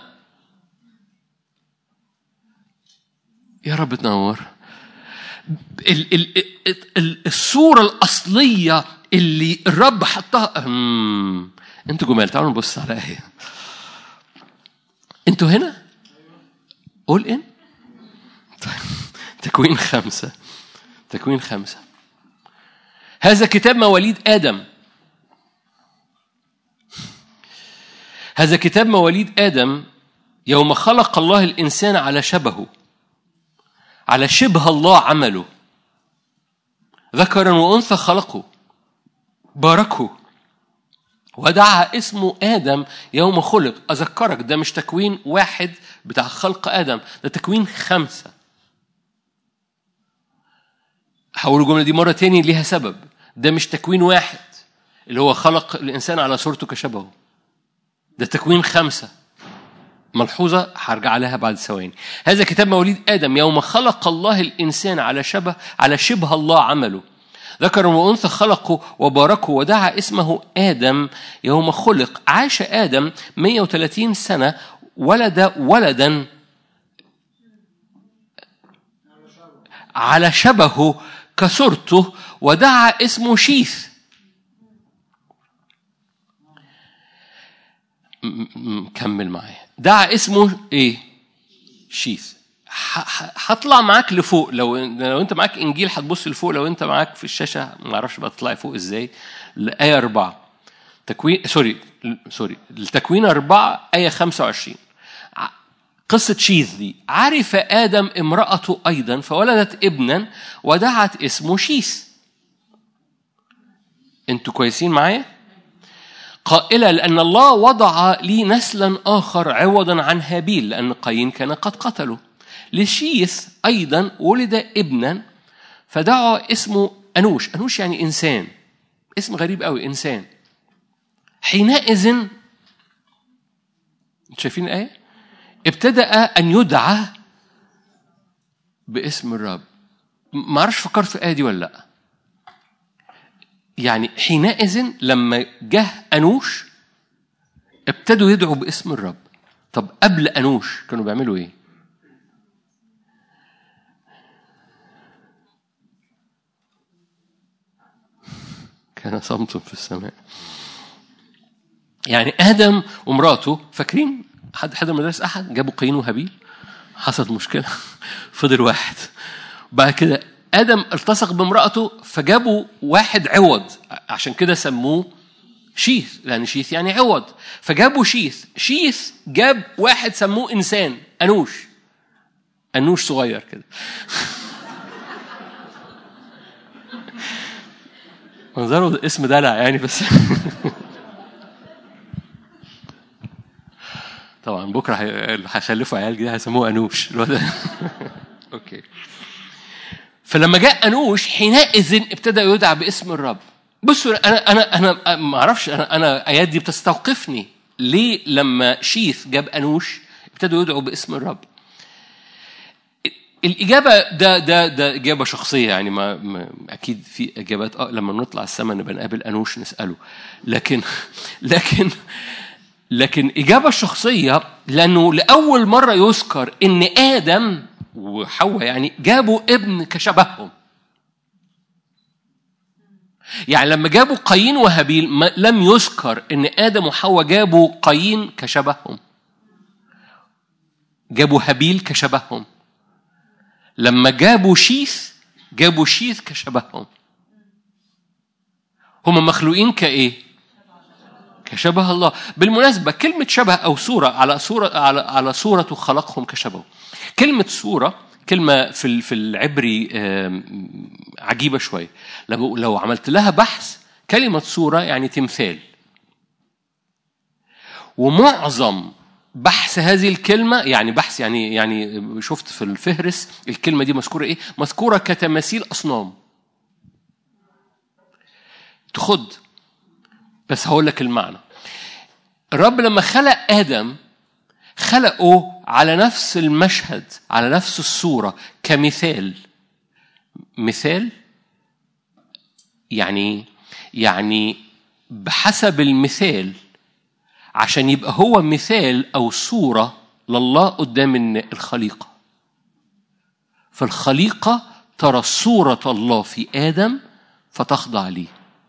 يا رب تنور. الصورة الأصلية اللي الرب حطها. انتوا جمال، تعالوا نبص على ايه. انتوا هنا قول ان تكوين 5. تكوين 5. هذا كتاب مواليد آدم. هذا كتاب مواليد آدم يوم خلق الله الإنسان على شبهه، على شبه الله عمله، ذكرا وأنثى خلقه، باركه ودعا اسمه آدم يوم خلق. أذكرك ده مش تكوين 1 بتاع خلق آدم، ده تكوين 5. هقول الجملة دي مرة تاني ليها سبب. ده مش تكوين 1 اللي هو خلق الإنسان على صورته كشبهه، ده تكوين 5. ملحوظة هرجع لها بعد ثواني. هذا كتاب مواليد آدم يوم خلق الله الإنسان على شبه الله عمله، ذكر وأنثى خلقه وباركه ودعا اسمه آدم يوم خلق. عاش آدم 130 سنة، ولد ولدا على شبهه كصورته ودعا اسمه شيث. كمل معايا. دعا اسمه ايه؟ شيث. هطلع معاك لفوق. لو انت معاك انجيل هتبص لفوق، لو انت معاك في الشاشه ما اعرفش بقى تطلعي فوق ازاي. الايه 4 تكوين سوري التكوين 4 ايه 25. قصه شيث دي. عرف ادم امراته ايضا فولدت ابنا ودعت اسمه شيث. انتوا كويسين معايا؟ قائلة لأن الله وضع لي نسلا آخر عوضا عن هابيل لأن قايين كان قد قتله. لشيث أيضا ولد ابنا فدعا اسمه أنوش. أنوش يعني إنسان، اسم غريب قوي، إنسان. حينئذ شايفين الآية؟ ابتدأ أن يدعى باسم الرب. ما أعرفش فكرت في الآية دي ولا لأ. يعني حينئذ لما جه أنوش ابتدوا يدعوا باسم الرب. طب قبل أنوش كانوا بيعملوا إيه؟ كان صمت في السماء. يعني آدم ومراته، فاكرين حد مدرس أحد جابوا قايين وهابيل، حصلت مشكلة فضل واحد. بعد كده آدم التصق بامرأته فجابوا واحد عوض، عشان كده سموه شيث لأن شيث يعني عوض. فجابوا شيث جاب واحد سموه إنسان، أنوش صغير كده. منظره اسم دلع يعني بس. طبعا بكرة هيخلفوا عيال جديدة هيسموه أنوش. أوكي. فلما جاء أنوش حينئذ ابتدى يدعى باسم الرب. بصوا أنا ما أعرفش، أنا آيات دي بتستوقفني ليه لما شيث جاب أنوش ابتدوا يدعوا باسم الرب. الإجابة ده إجابة شخصية يعني ما أكيد في إجابات لما نطلع السماء نبقى نقابل أنوش نسأله، لكن إجابة شخصية لأنه لأول مرة يذكر إن آدم وحواء يعني جابوا ابن كشبههم. يعني لما جابوا قايين وهابيل لم يذكر إن آدم وحواء جابوا قايين كشبههم، جابوا هابيل كشبههم. لما جابوا شيث كشبههم. هم مخلوقين كإيه؟ كشبه الله. بالمناسبة كلمة شبه أو صورة على صورته خلقهم كشبهه. كلمة صورة كلمة في العبري عجيبة شوية. لو عملت لها بحث كلمة صورة يعني تمثال. ومعظم بحث هذه الكلمة يعني بحث يعني شفت في الفهرس الكلمة دي مذكورة إيه؟ مذكورة كتماثيل أصنام. تخد بس هقول لك المعنى. الرب لما خلق آدم خلقه على نفس المشهد، على نفس الصورة، كمثال. مثال يعني بحسب المثال، عشان يبقى هو مثال أو صورة لله قدام الخليقة. فالخليقة ترى صورة الله في آدم فتخضع ليه.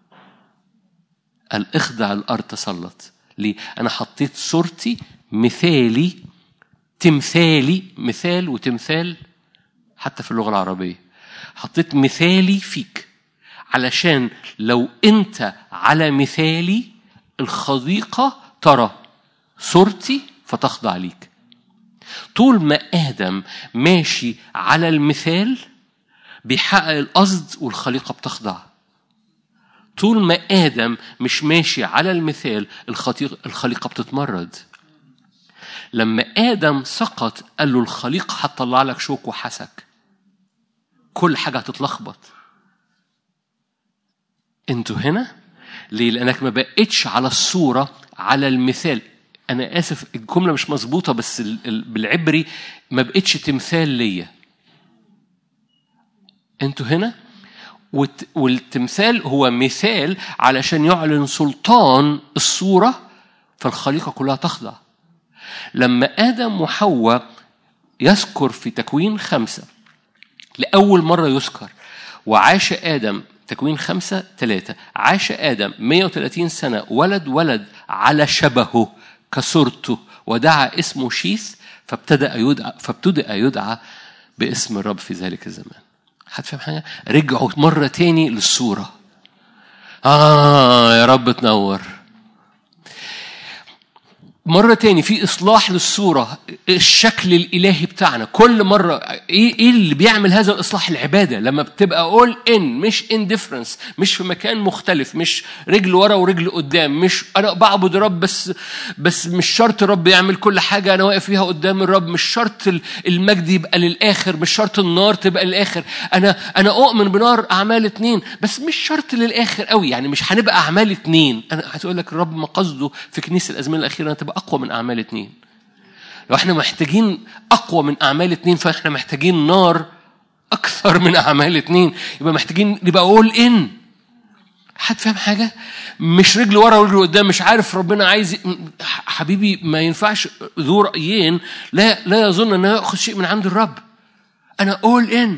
الإخضع الأرض تسلط ليه؟ أنا حطيت صورتي، مثالي، تمثالي. مثال وتمثال حتى في اللغة العربية، حطيت مثالي فيك علشان لو أنت على مثالي الخليقة ترى صورتي فتخضع ليك. طول ما آدم ماشي على المثال بيحقق القصد والخليقة بتخضع. طول ما آدم مش ماشي على المثال الخليقة بتتمرد. لما آدم سقط قال له الخليقة هتطلع لك شوك وحسك، كل حاجة هتتلخبط. انتوا هنا ليه؟ لأنك ما بقتش على الصورة، على المثال. أنا آسف الجملة مش مظبوطة، بس بالعبري ما بقتش تمثال ليا. انتوا هنا، والتمثال هو مثال علشان يعلن سلطان الصورة، فالخليقة كلها تخضع. لما آدم وحواء يذكر في تكوين 5 لأول مرة يذكر، وعاش آدم، تكوين 5:3، عاش آدم 130 سنة، ولد على شبهه كصورته، ودعا اسمه شيث، فابتدأ يدعى باسم الرب في ذلك الزمان. هتفهم حاجة؟ رجعوا مرة تاني للصورة. يا رب تنور. مرة تاني في إصلاح للصورة، الشكل الإلهي بتاعنا. كل مرة إيه اللي بيعمل هذا الإصلاح؟ العبادة. لما بتبقى all in، مش indifference، مش في مكان مختلف، مش رجل ورا ورجل قدام، مش أنا بعبد رب بس مش شرط الرب يعمل كل حاجة أنا واقف فيها قدام الرب، مش شرط المجد يبقى للآخر، مش شرط النار تبقى للآخر. أنا أؤمن بنار أعمال 2 بس مش شرط للآخر قوي، يعني مش هنبقى أعمال 2. أنا هتقول لك الرب ما قصده في كنيسة الأزمنة الأخيرة تبقى أقوى من أعمال 2. لو احنا محتاجين أقوى من أعمال 2 فاحنا محتاجين نار أكثر من أعمال 2. يبقى محتاجين نبقى all in. حد فاهم حاجة؟ مش رجل ورا ورجل قدام، مش عارف ربنا عايز. حبيبي ما ينفعش ذو رأيين لا يظن أنه يأخذ شيء من عند الرب. أنا all in.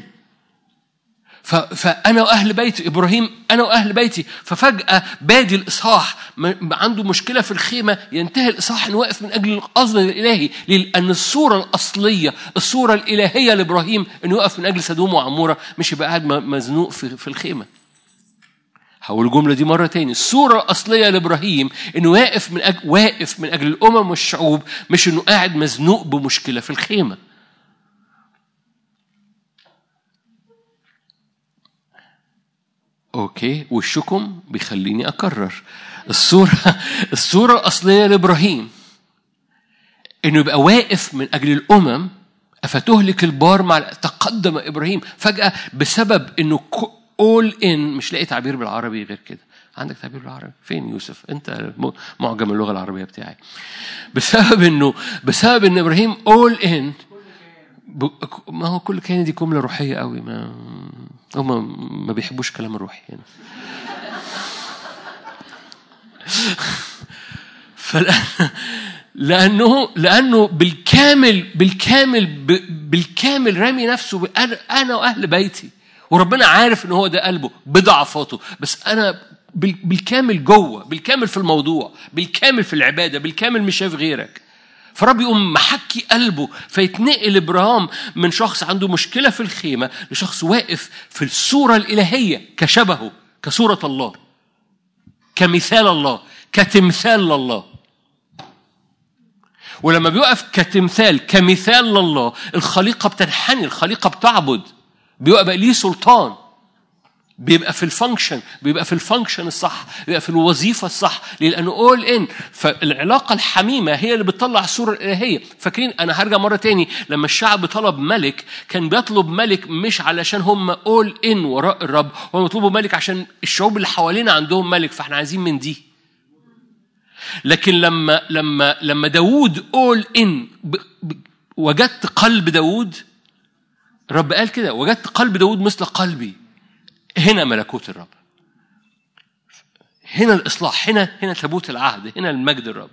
فأنا وأهل بيتي، إبراهيم أنا وأهل بيتي. ففجأة بادي الإصحاح عنده مشكلة في الخيمة، ينتهي الإصحاح إنه واقف من أجل القصد الإلهي، لأن الصورة الأصلية، الصورة الإلهية لإبراهيم إنه يقف من أجل سدوم وعمورة، مش يبقى قاعد مزنوق في الخيمة. هقول الجملة دي مرة تاني. الصورة الأصلية لإبراهيم إنه واقف من أجل الأمم والشعوب، مش إنه قاعد مزنوق بمشكلة في الخيمة. أوكي، وشكم بيخليني أكرر. الصورة الأصلية لإبراهيم إنه يبقى واقف من أجل الأمم. أفتهلك البار مع تقدم إبراهيم فجأة بسبب إنه all in. مش لاقي تعبير بالعربي غير كده. عندك تعبير بالعربي فين يوسف؟ أنت معجم اللغة العربية بتاعي. بسبب إن إبراهيم all in. ما هو كل كان دي جملة روحية قوي، هم ما بيحبوش كلام الروحي هنا. لأنه بالكامل رامي نفسه أنا وأهل بيتي، وربنا عارف إنه هو ده قلبه بضعفاته، بس أنا بالكامل جوه، بالكامل في الموضوع، بالكامل في العبادة، بالكامل مش شايف غيرك. فرب يقوم محكي قلبه، فيتنقل إبراهيم من شخص عنده مشكلة في الخيمة لشخص واقف في الصورة الإلهية كشبهه، كصورة الله، كمثال الله، كتمثال لله. ولما بيقف كتمثال، كمثال لله، الخليقة بتنحني، الخليقة بتعبد، بيبقى ليه سلطان، بيبقى في الفانكشن الصح، بيبقى في الوظيفة الصح، لأنه all in. فالعلاقة الحميمة هي اللي بتطلع الصورة الإلهية. فاكرين؟ أنا هرجع مرة تاني، لما الشعب طلب ملك كان بيطلب ملك مش علشان هم all in وراء الرب، هم يطلبوا ملك عشان الشعوب اللي حوالينا عندهم ملك، فاحنا عايزين من دي. لكن لما داود all in وجدت قلب داود، الرب قال كده وجدت قلب داود مثل قلبي. هنا ملكوت الرب، هنا الإصلاح، هنا ثبوت العهد، هنا المجد الرب.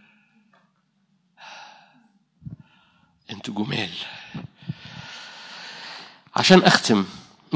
انتوا جمال. عشان نختم،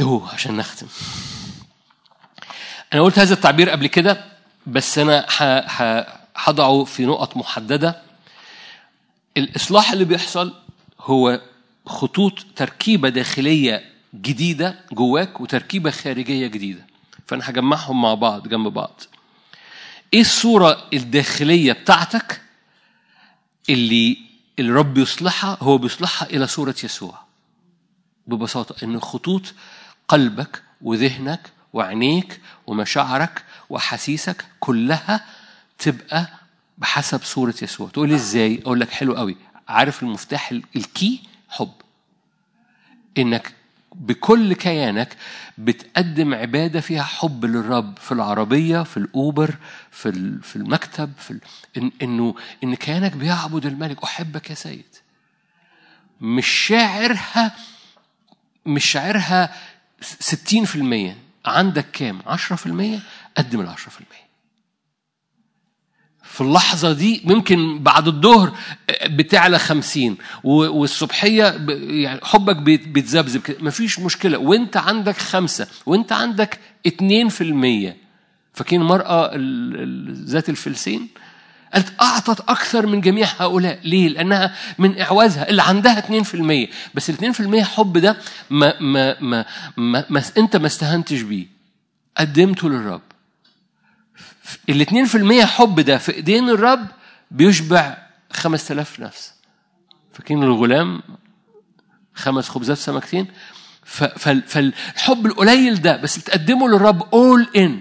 أنا قلت هذا التعبير قبل كده، بس أنا هضعه في نقط محددة. الإصلاح اللي بيحصل هو خطوط تركيبة داخلية جديدة جواك وتركيبة خارجية جديدة، فأنا هجمعهم مع بعض جنب بعض. إيه الصورة الداخلية بتاعتك اللي الرب يصلحها؟ هو بيصلحها إلى صورة يسوع. ببساطة إن خطوط قلبك وذهنك وعينيك ومشاعرك وحسيسك كلها تبقى بحسب صورة يسوع. تقول لي إزاي؟ أقول لك حلو قوي. عارف المفتاح الكي؟ حب. إنك بكل كيانك بتقدم عبادة فيها حب للرب، في العربية، في الأوبر، في المكتب، إن كيانك بيعبد الملك. أحبك يا سيد. مش شاعرها 60%. عندك كام؟ 10%. قدم 10%. في اللحظة دي ممكن بعد الظهر بتعلى 50 والصبحية يعني حبك بيتذبذب كده، مفيش مشكلة. وانت عندك 5 وانت عندك 2%. فاكرين المرأة ذات الفلسين قالت أعطت أكثر من جميع هؤلاء. ليه؟ لأنها من إعوازها اللي عندها 2%. بس 2% حب ده أنت ما استهنتش بيه، قدمته للرب. 2% حب ده في إيدين الرب بيشبع 5000 نفس. فاكرين الغلام 5 خبزات سمكتين؟ فالحب القليل ده بس بتقدمه للرب all in.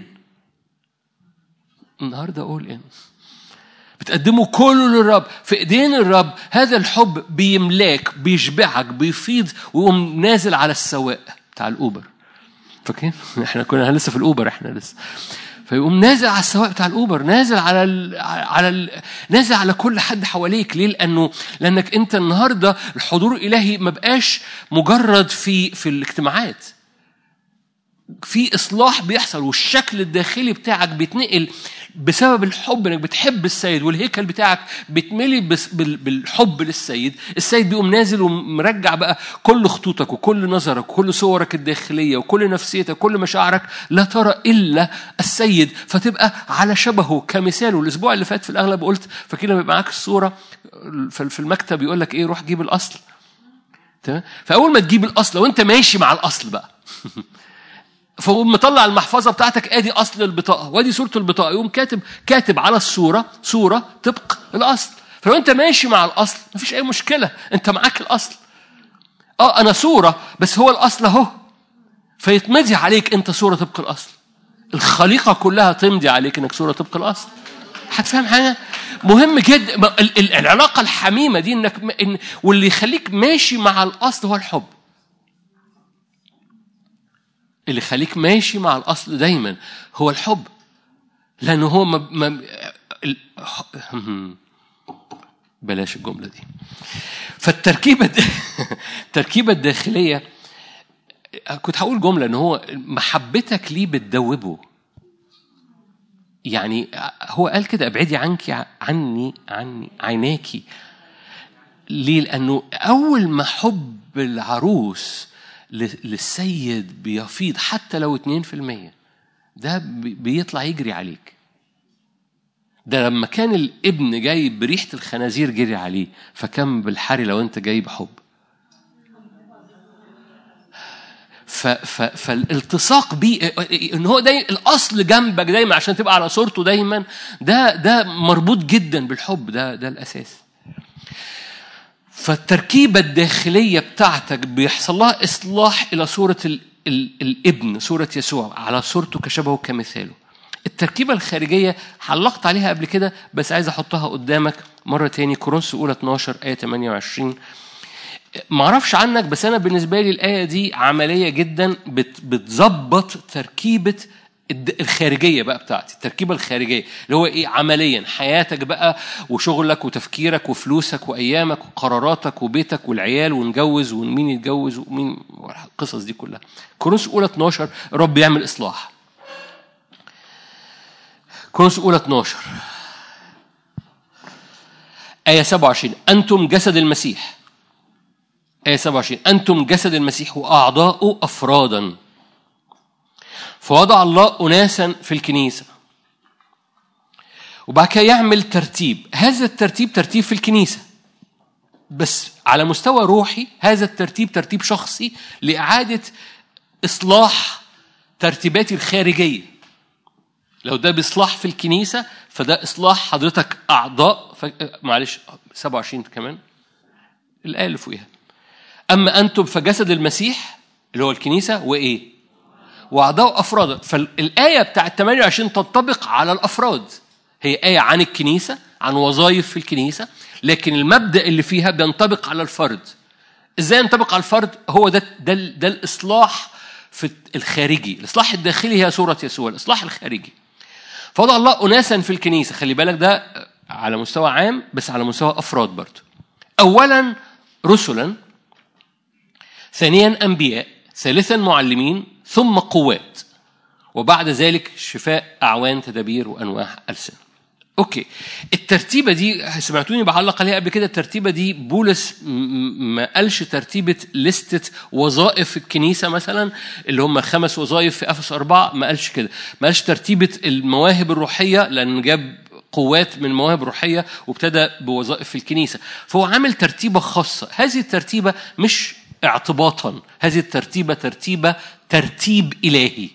النهاردة all in بتقدمه كله للرب في ايدين الرب. هذا الحب بيملاك، بيشبعك، بيفيض، ويقوم نازل على السواق بتاع الأوبر. فاكرين احنا كنا لسه في الأوبر، احنا لسه. فيقوم نازل على السواق بتاع الأوبر، نازل نازل على كل حد حواليك. ليه؟ لأنك انت النهارده الحضور الإلهي ما بقاش مجرد في الاجتماعات. في إصلاح بيحصل، والشكل الداخلي بتاعك بيتنقل بسبب الحب، انك بتحب السيد، والهيكل بتاعك بيتملي بالحب للسيد. السيد بيقوم نازل ومرجع بقى كل خطوطك وكل نظرك وكل صورك الداخلية وكل نفسيتك وكل مشاعرك لا ترى إلا السيد، فتبقى على شبهه كمثاله. الأسبوع اللي فات في الأغلب قلت فكينا بيبقى معاك الصورة في المكتب يقول لك إيه؟ روح جيب الأصل. تمام؟ فأول ما تجيب الأصل وأنت ماشي مع الأصل بقى فقوم مطلع المحفظة بتاعتك، ادي أصل البطاقة وادي صورة البطاقة، يقوم كاتب على الصورة صورة طبق الأصل. فلو أنت ماشي مع الأصل مفيش أي مشكلة، أنت معاك الأصل. أنا صورة بس هو الأصل أهو، فيتمضي عليك أنت صورة طبق الأصل. الخليقة كلها تمضي عليك أنك صورة طبق الأصل. هتفهم حاجة مهم جدا؟ العلاقة الحميمة دي واللي يخليك ماشي مع الأصل هو الحب. اللي يخليك ماشي مع الأصل دايما هو الحب، لأنه هو بلاش الجملة دي. فالتركيبة التركيبة الداخلية، كنت هقول جملة إن هو محبتك ليه بتدوبه. يعني هو قال كده ابعدي عني عيناكي. ليه؟ لأنه أول ما حب العروس للسيد بيفيض حتى لو 2%، ده بيطلع يجري عليك. ده لما كان الابن جاي بريحة الخنازير جري عليه، فكم بالحري لو انت جاي بحب. فالالتصاق بيه ان هو الاصل جنبك دايما عشان تبقى على صورته دايما، ده مربوط جدا بالحب. ده الاساس. فالتركيبة الداخلية بتاعتك بيحصل لها إصلاح إلى صورة الابن، صورة يسوع، على صورته كشبهه كمثاله. التركيبة الخارجية حلقت عليها قبل كده، بس عايز أحطها قدامك مرة تاني. كورنثوس الأولى 12 آية 28. معرفش عنك بس أنا بالنسبة لي الآية دي عملية جدا، بتظبط تركيبة الخارجية بقى بتاعتي، التركيبة الخارجية اللي هو إيه؟ عمليا حياتك بقى وشغلك وتفكيرك وفلوسك وأيامك وقراراتك وبيتك والعيال ونجوز ومين يتجوز ومين، القصص دي كلها. كورنثوس أولى 12 رب يعمل إصلاح. كورنثوس أولى 12 آية 27 أنتم جسد المسيح. آية 27 أنتم جسد المسيح وأعضاؤه أفرادا، فوضع الله أناسا في الكنيسة. وبعد كده يعمل ترتيب. هذا الترتيب ترتيب في الكنيسة، بس على مستوى روحي هذا الترتيب ترتيب شخصي لإعادة إصلاح ترتيباتي الخارجية. لو ده بإصلاح في الكنيسة فده إصلاح حضرتك أعضاء. معلش 27 كمان الآية اللي فوقها. أما أنتم فجسد المسيح اللي هو الكنيسة وإيه؟ وأعضاء أفرادا. فالآية بتاعت 28 تنطبق على الأفراد. هي آية عن الكنيسة، عن وظائف في الكنيسة، لكن المبدأ اللي فيها بينطبق على الفرد. إزاي ينطبق على الفرد؟ هو ده الإصلاح في الخارجي. الإصلاح الداخلي هي صورة يسوع، الإصلاح الخارجي. فوضع الله أناسا في الكنيسة. خلي بالك ده على مستوى عام، بس على مستوى أفراد برضو. أولا رسلا، ثانيا أنبياء، ثالثا معلمين، ثم قوات، وبعد ذلك شفاء، أعوان، تدابير، وأنواع ألسنة. أوكي، الترتيبة دي سمعتوني بعلق عليها قبل كده. الترتيبة دي بولس ما قالش ترتيبة لستة وظائف في الكنيسة مثلا اللي هم 5 وظائف في أفسس 4. ما قالش كده. ما قالش ترتيبة المواهب الروحية، لأن جاب قوات من مواهب روحية وابتدى بوظائف في الكنيسة. فهو عامل ترتيبة خاصة. هذه الترتيبة مش اعتباطا، هذه الترتيبة ترتيب إلهي.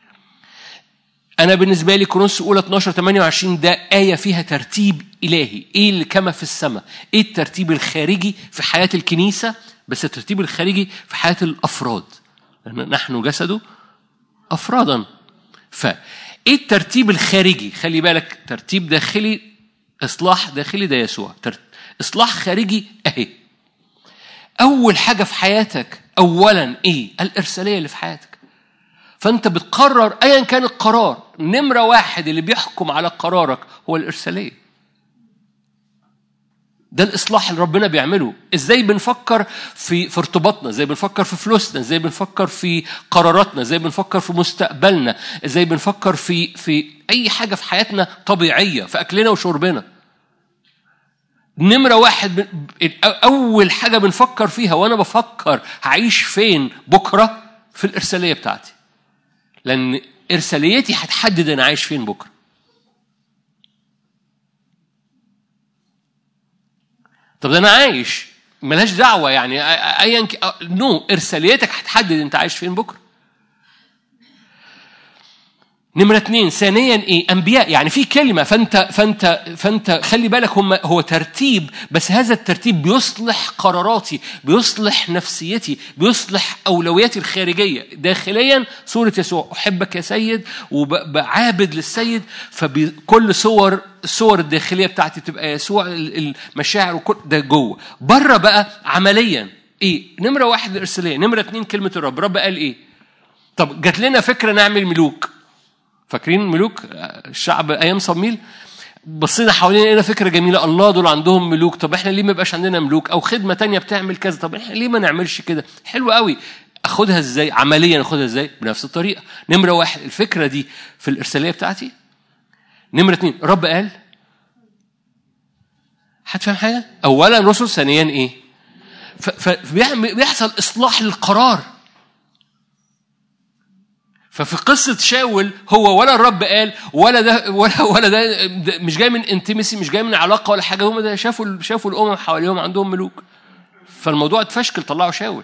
أنا بالنسبة لي كورنثوس أولى 12-28 ده آية فيها ترتيب إلهي. إيه اللي كما في السماء؟ إيه الترتيب الخارجي في حياة الكنيسة، بس الترتيب الخارجي في حياة الأفراد، لأن نحن جسده أفرادا. فإيه الترتيب الخارجي؟ خلي بالك، ترتيب داخلي، إصلاح داخلي ده يسوع. إصلاح خارجي أهي. أول حاجة في حياتك أولا إيه؟ الإرسالية اللي في حياتك. فأنت بتقرر أيا كان القرار، نمرة 1 اللي بيحكم على قرارك هو الإرسالية. ده الإصلاح اللي ربنا بيعمله. إزاي بنفكر في ارتباطنا، إزاي بنفكر في فلوسنا، إزاي بنفكر في قراراتنا، إزاي بنفكر في مستقبلنا، إزاي بنفكر في أي حاجة في حياتنا طبيعية، في أكلنا وشربنا. نمرة 1 أول حاجة بنفكر فيها، وأنا بفكر هعيش فين بكرة، في الإرسالية بتاعتي، لأن إرساليتي هتحدد أنا عايش فين بكرة. طب ده أنا عايش ملهاش دعوة يعني أيا إرساليتك هتحدد أنت عايش فين بكرة. نمرة 2 ثانيا إيه؟ أنبياء. يعني في كلمة، فأنت خلي بالك هو ترتيب، بس هذا الترتيب بيصلح قراراتي، بيصلح نفسيتي، بيصلح أولوياتي الخارجية. داخليا صورة يسوع، أحبك يا سيد وبعابد للسيد، فبكل الصور الداخلية بتاعتي تبقى يسوع، المشاعر وكل ده جوه. بره بقى عمليا إيه؟ نمرة 1 الإرسالية، نمرة 2 كلمة الرب. رب قال إيه؟ طب جات لنا فكرة نعمل ملوك. فاكرين ملوك الشعب ايام صمويل؟ بصينا حوالينا لقينا فكره جميله، الله دول عندهم ملوك، طب احنا ليه ما يبقاش عندنا ملوك؟ او خدمه تانية بتعمل كذا، طب احنا ليه ما نعملش كده؟ حلو قوي. اخدها ازاي عمليا؟ اخدها ازاي؟ بنفس الطريقه. نمره 1 الفكره دي في الارساليه بتاعتي. نمره 2 رب قال. هتفهم حاجه؟ اولا رسل، ثانيا ايه؟ فبيحصل اصلاح للقرار. ففي قصة شاول هو ولا الرب قال ولا ده ولا ده مش جاي من انتمسي، مش جاي من علاقة ولا حاجة. هم ده شافوا الأمم حواليهم عندهم ملوك، فالموضوع اتفشكل، طلعوا شاول.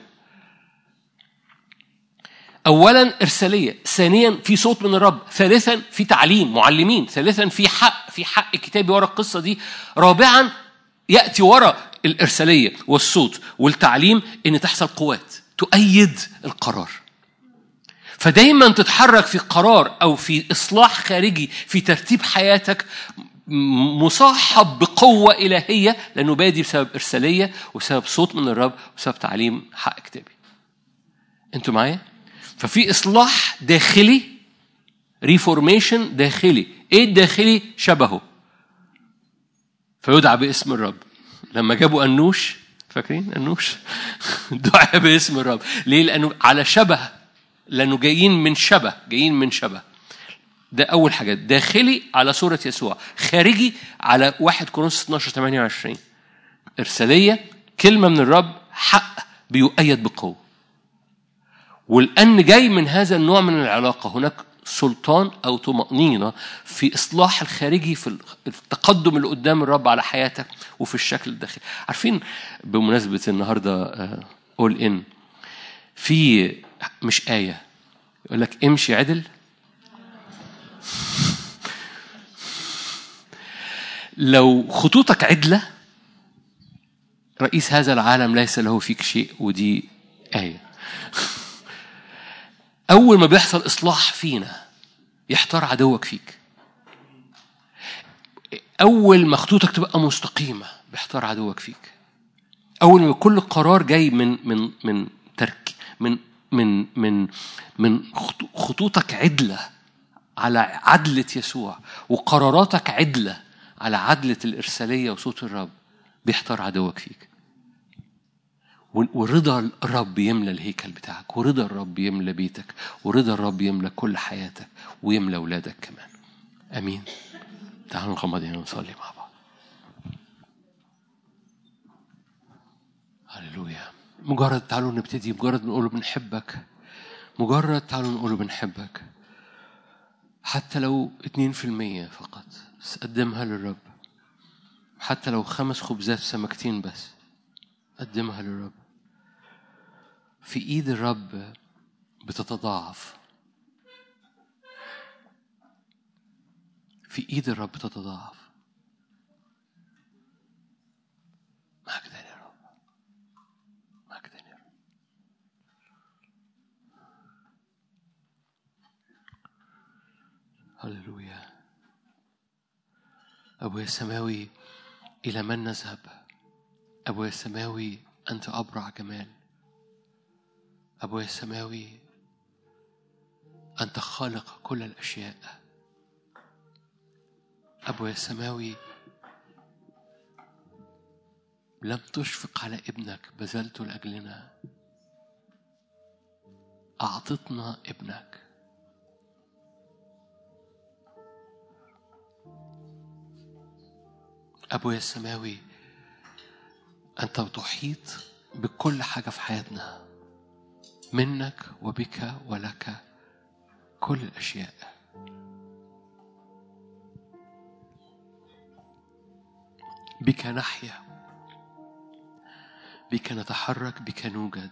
أولا إرسالية، ثانيا في صوت من الرب، ثالثا في تعليم معلمين، ثالثا في حق كتابي ورا القصة دي، رابعا يأتي ورا الإرسالية والصوت والتعليم إن تحصل قوات تؤيد القرار. فدايما تتحرك في قرار أو في إصلاح خارجي في ترتيب حياتك مصاحب بقوة إلهية، لأنه بادي بسبب إرسالية وبسبب صوت من الرب وبسبب تعليم حق كتابي. أنتوا معايا؟ ففي إصلاح داخلي ريفورميشن داخلي. ايه الداخلي؟ شبهه، فيدعى باسم الرب. لما جابوا أنوش، فاكرين أنوش؟ دعا باسم الرب. ليه؟ لأنه على شبه، لأنه جايين من شبه. ده أول حاجة. داخلي على صورة يسوع، خارجي على 1 كورنثوس 12:28. إرسالية، كلمة من الرب، حق بيؤيد بقوة. والأن جاي من هذا النوع من العلاقة هناك سلطان أو طمأنينة في إصلاح الخارجي، في التقدم اللي قدام الرب على حياتك، وفي الشكل الداخلي. عارفين بمناسبة النهاردة قول إن في مش آية يقول لك امشي عدل. لو خطوطك عدلة رئيس هذا العالم ليس له فيك شيء، ودي آية. أول ما بيحصل إصلاح فينا يحتار عدوك فيك. أول ما خطوطك تبقى مستقيمة بيحتار عدوك فيك. أول ما كل قرار جاي من ترك من خطوطك عدلة على عدلة يسوع، وقراراتك عدلة على عدلة الإرسالية وصوت الرب، بيحتار عدوك فيك. ورضا الرب يملى الهيكل بتاعك، ورضا الرب يملى بيتك، ورضا الرب يملى كل حياتك، ويملى أولادك كمان. أمين. تعالوا نغمض عينينا ونصلي مع بعض. هللويا. مجرد تعالوا نبتدي، مجرد نقوله بنحبك، مجرد تعالوا نقوله بنحبك. حتى لو 2% فقط، بس قدمها للرب. حتى لو 5 خبزات سمكتين بس، قدمها للرب. في إيد الرب بتتضاعف، في إيد الرب بتتضاعف. مجدا يا رب، مجدا يا رب. هللويا. أبويا السماوي، إلى من نذهب؟ أبويا السماوي، أنت أبرع جمال. أبويا السماوي، أنت خالق كل الأشياء. أبويا السماوي، لم تشفق على ابنك بذلته لأجلنا، أعطتنا ابنك. أبويا السماوي، أنت تحيط بكل حاجة في حياتنا، منك وبك ولك كل الأشياء. بك نحيا، بك نتحرك، بك نوجد.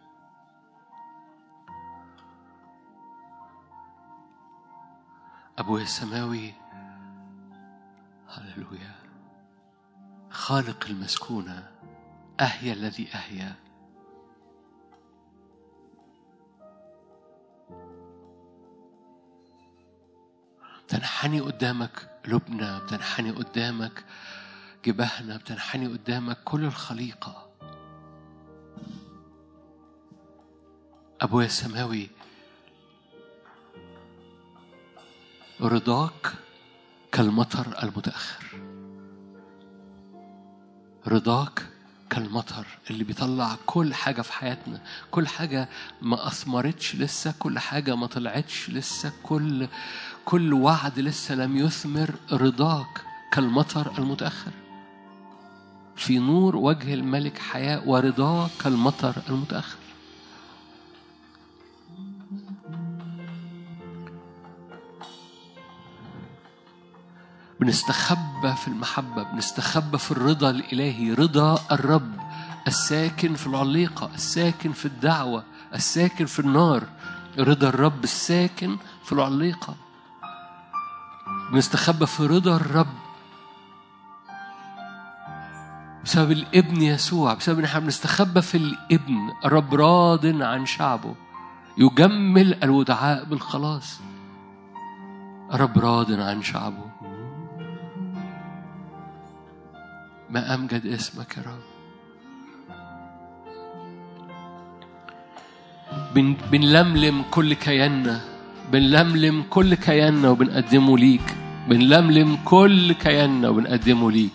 أبويا السماوي، هللويا، خالق المسكونة، أحيا الذي أحيا. بتنحني قدامك لبنى، بتنحني قدامك جبهنا، بتنحني قدامك كل الخليقة. أبويا السماوي، رضاك كالمطر المتأخر. رضاك كالمطر اللي بيطلع كل حاجة في حياتنا، كل حاجة ما أثمرتش لسه، كل حاجة ما طلعتش لسه، كل وعد لسه لم يثمر. رضاك كالمطر المتأخر. في نور وجه الملك حياة، ورضاك كالمطر المتأخر. بنستخبى في المحبة، بنستخبى في الرضا الإلهي، رضا الرب الساكن في العليقة، الساكن في الدعوة، الساكن في النار. رضا الرب الساكن في العليقة. بنستخبى في رضا الرب بسبب الابن يسوع، بسبب ان احنا بنستخبى في الابن. الرب راض عن شعبه، يجمل الودعاء بالخلاص. الرب راض عن شعبه. ما أمجد اسمك يا رب. بنلملم كل كياننا، بنلملم كل كياننا وبنقدمه ليك، بنلملم كل كياننا وبنقدمه ليك.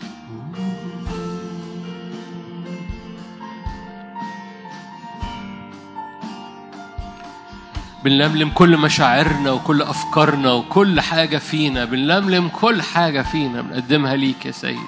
بنلملم كل مشاعرنا وكل أفكارنا وكل حاجة فينا، بنلملم كل حاجة فينا بنقدمها ليك يا سيد.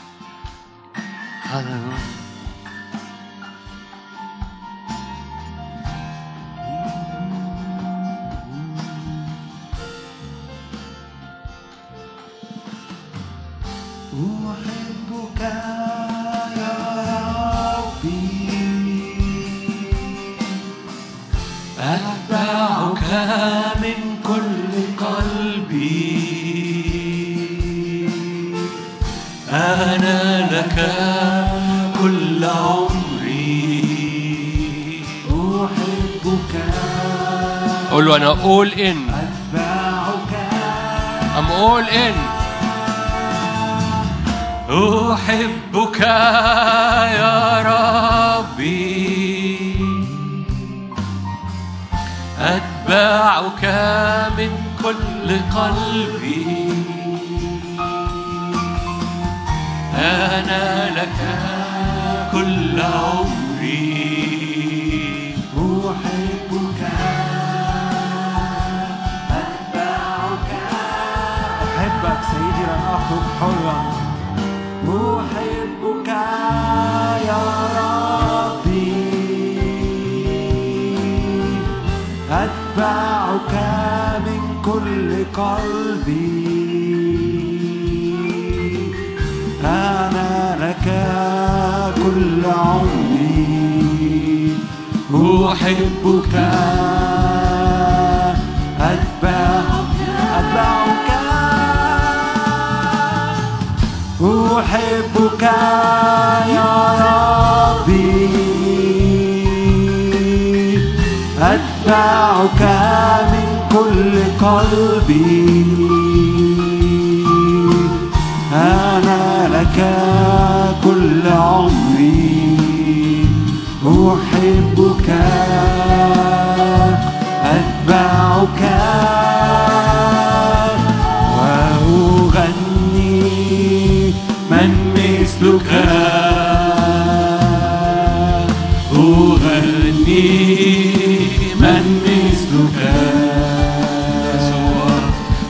أحبك يا ربي، أتبعك من كل قلبي، أنا لك كل عمري. أحبك. قول له أنا all in. أتبعك. I'm all in. أحبك يا ربي، أتبعك من كل قلبي، أنا لك كل عمري. أحبك أتبعك. أحبك سيدي لن أخرج حرا. أحبك يا ربي، أتبعك من كل قلبي، أنا لك كل عمري. أحبك أتبعك. أحبك يا ربي، أتبعك من كل قلبي، أنا لك كل عمري. أحبك أتبعك وأغني من مثلك، أغني من مثلك يسوع،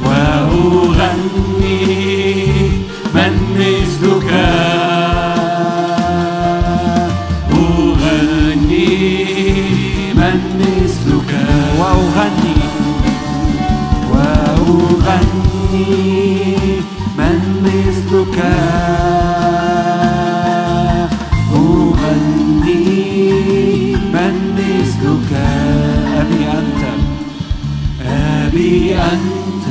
وأغني من مثلك، أغني من مثلك، وأغني من مثلك، أغني من مثلك. أبي أنت، أبي أنت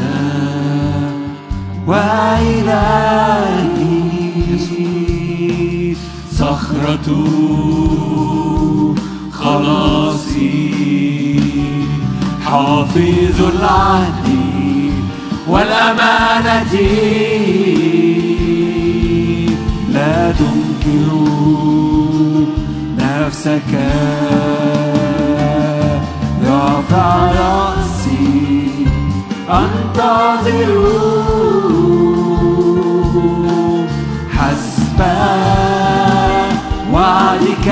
وإلهي، صخرة خلاصي، حافظ العهد والأمانة، لا تنكر نفسك، رافع رأسي أنتظر حسب وعدك،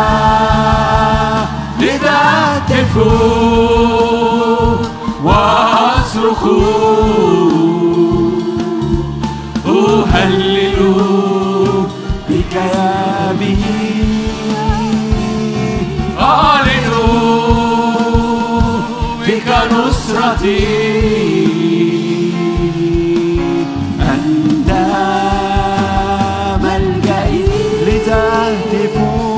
لذا أهتف وأصرخ أهلل بك يا أبي، أعلن بك نصرتي، أنت ملجئي، لذا أهتف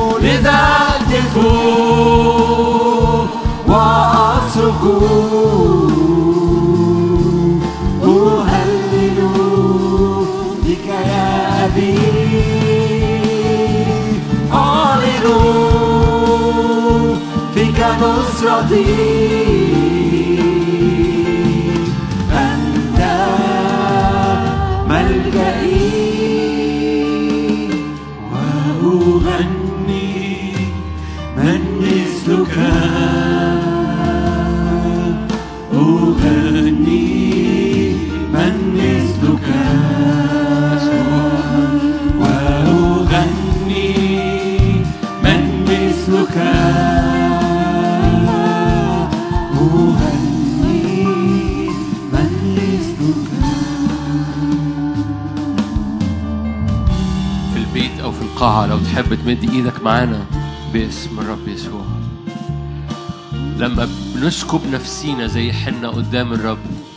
وأصرخ أهلل بك يا أبي، أعلن فيك نصرتي، أنت ملجئي، وأغني من مثلك، أغني وأغني من مثلك وأغني من مثلك أغني من مثلك. في البيت أو في القاعة لو تحب تمد إيدك معانا باسم الرب يسوع. لما بنسكب نفسينا زي حنة قدام الرب،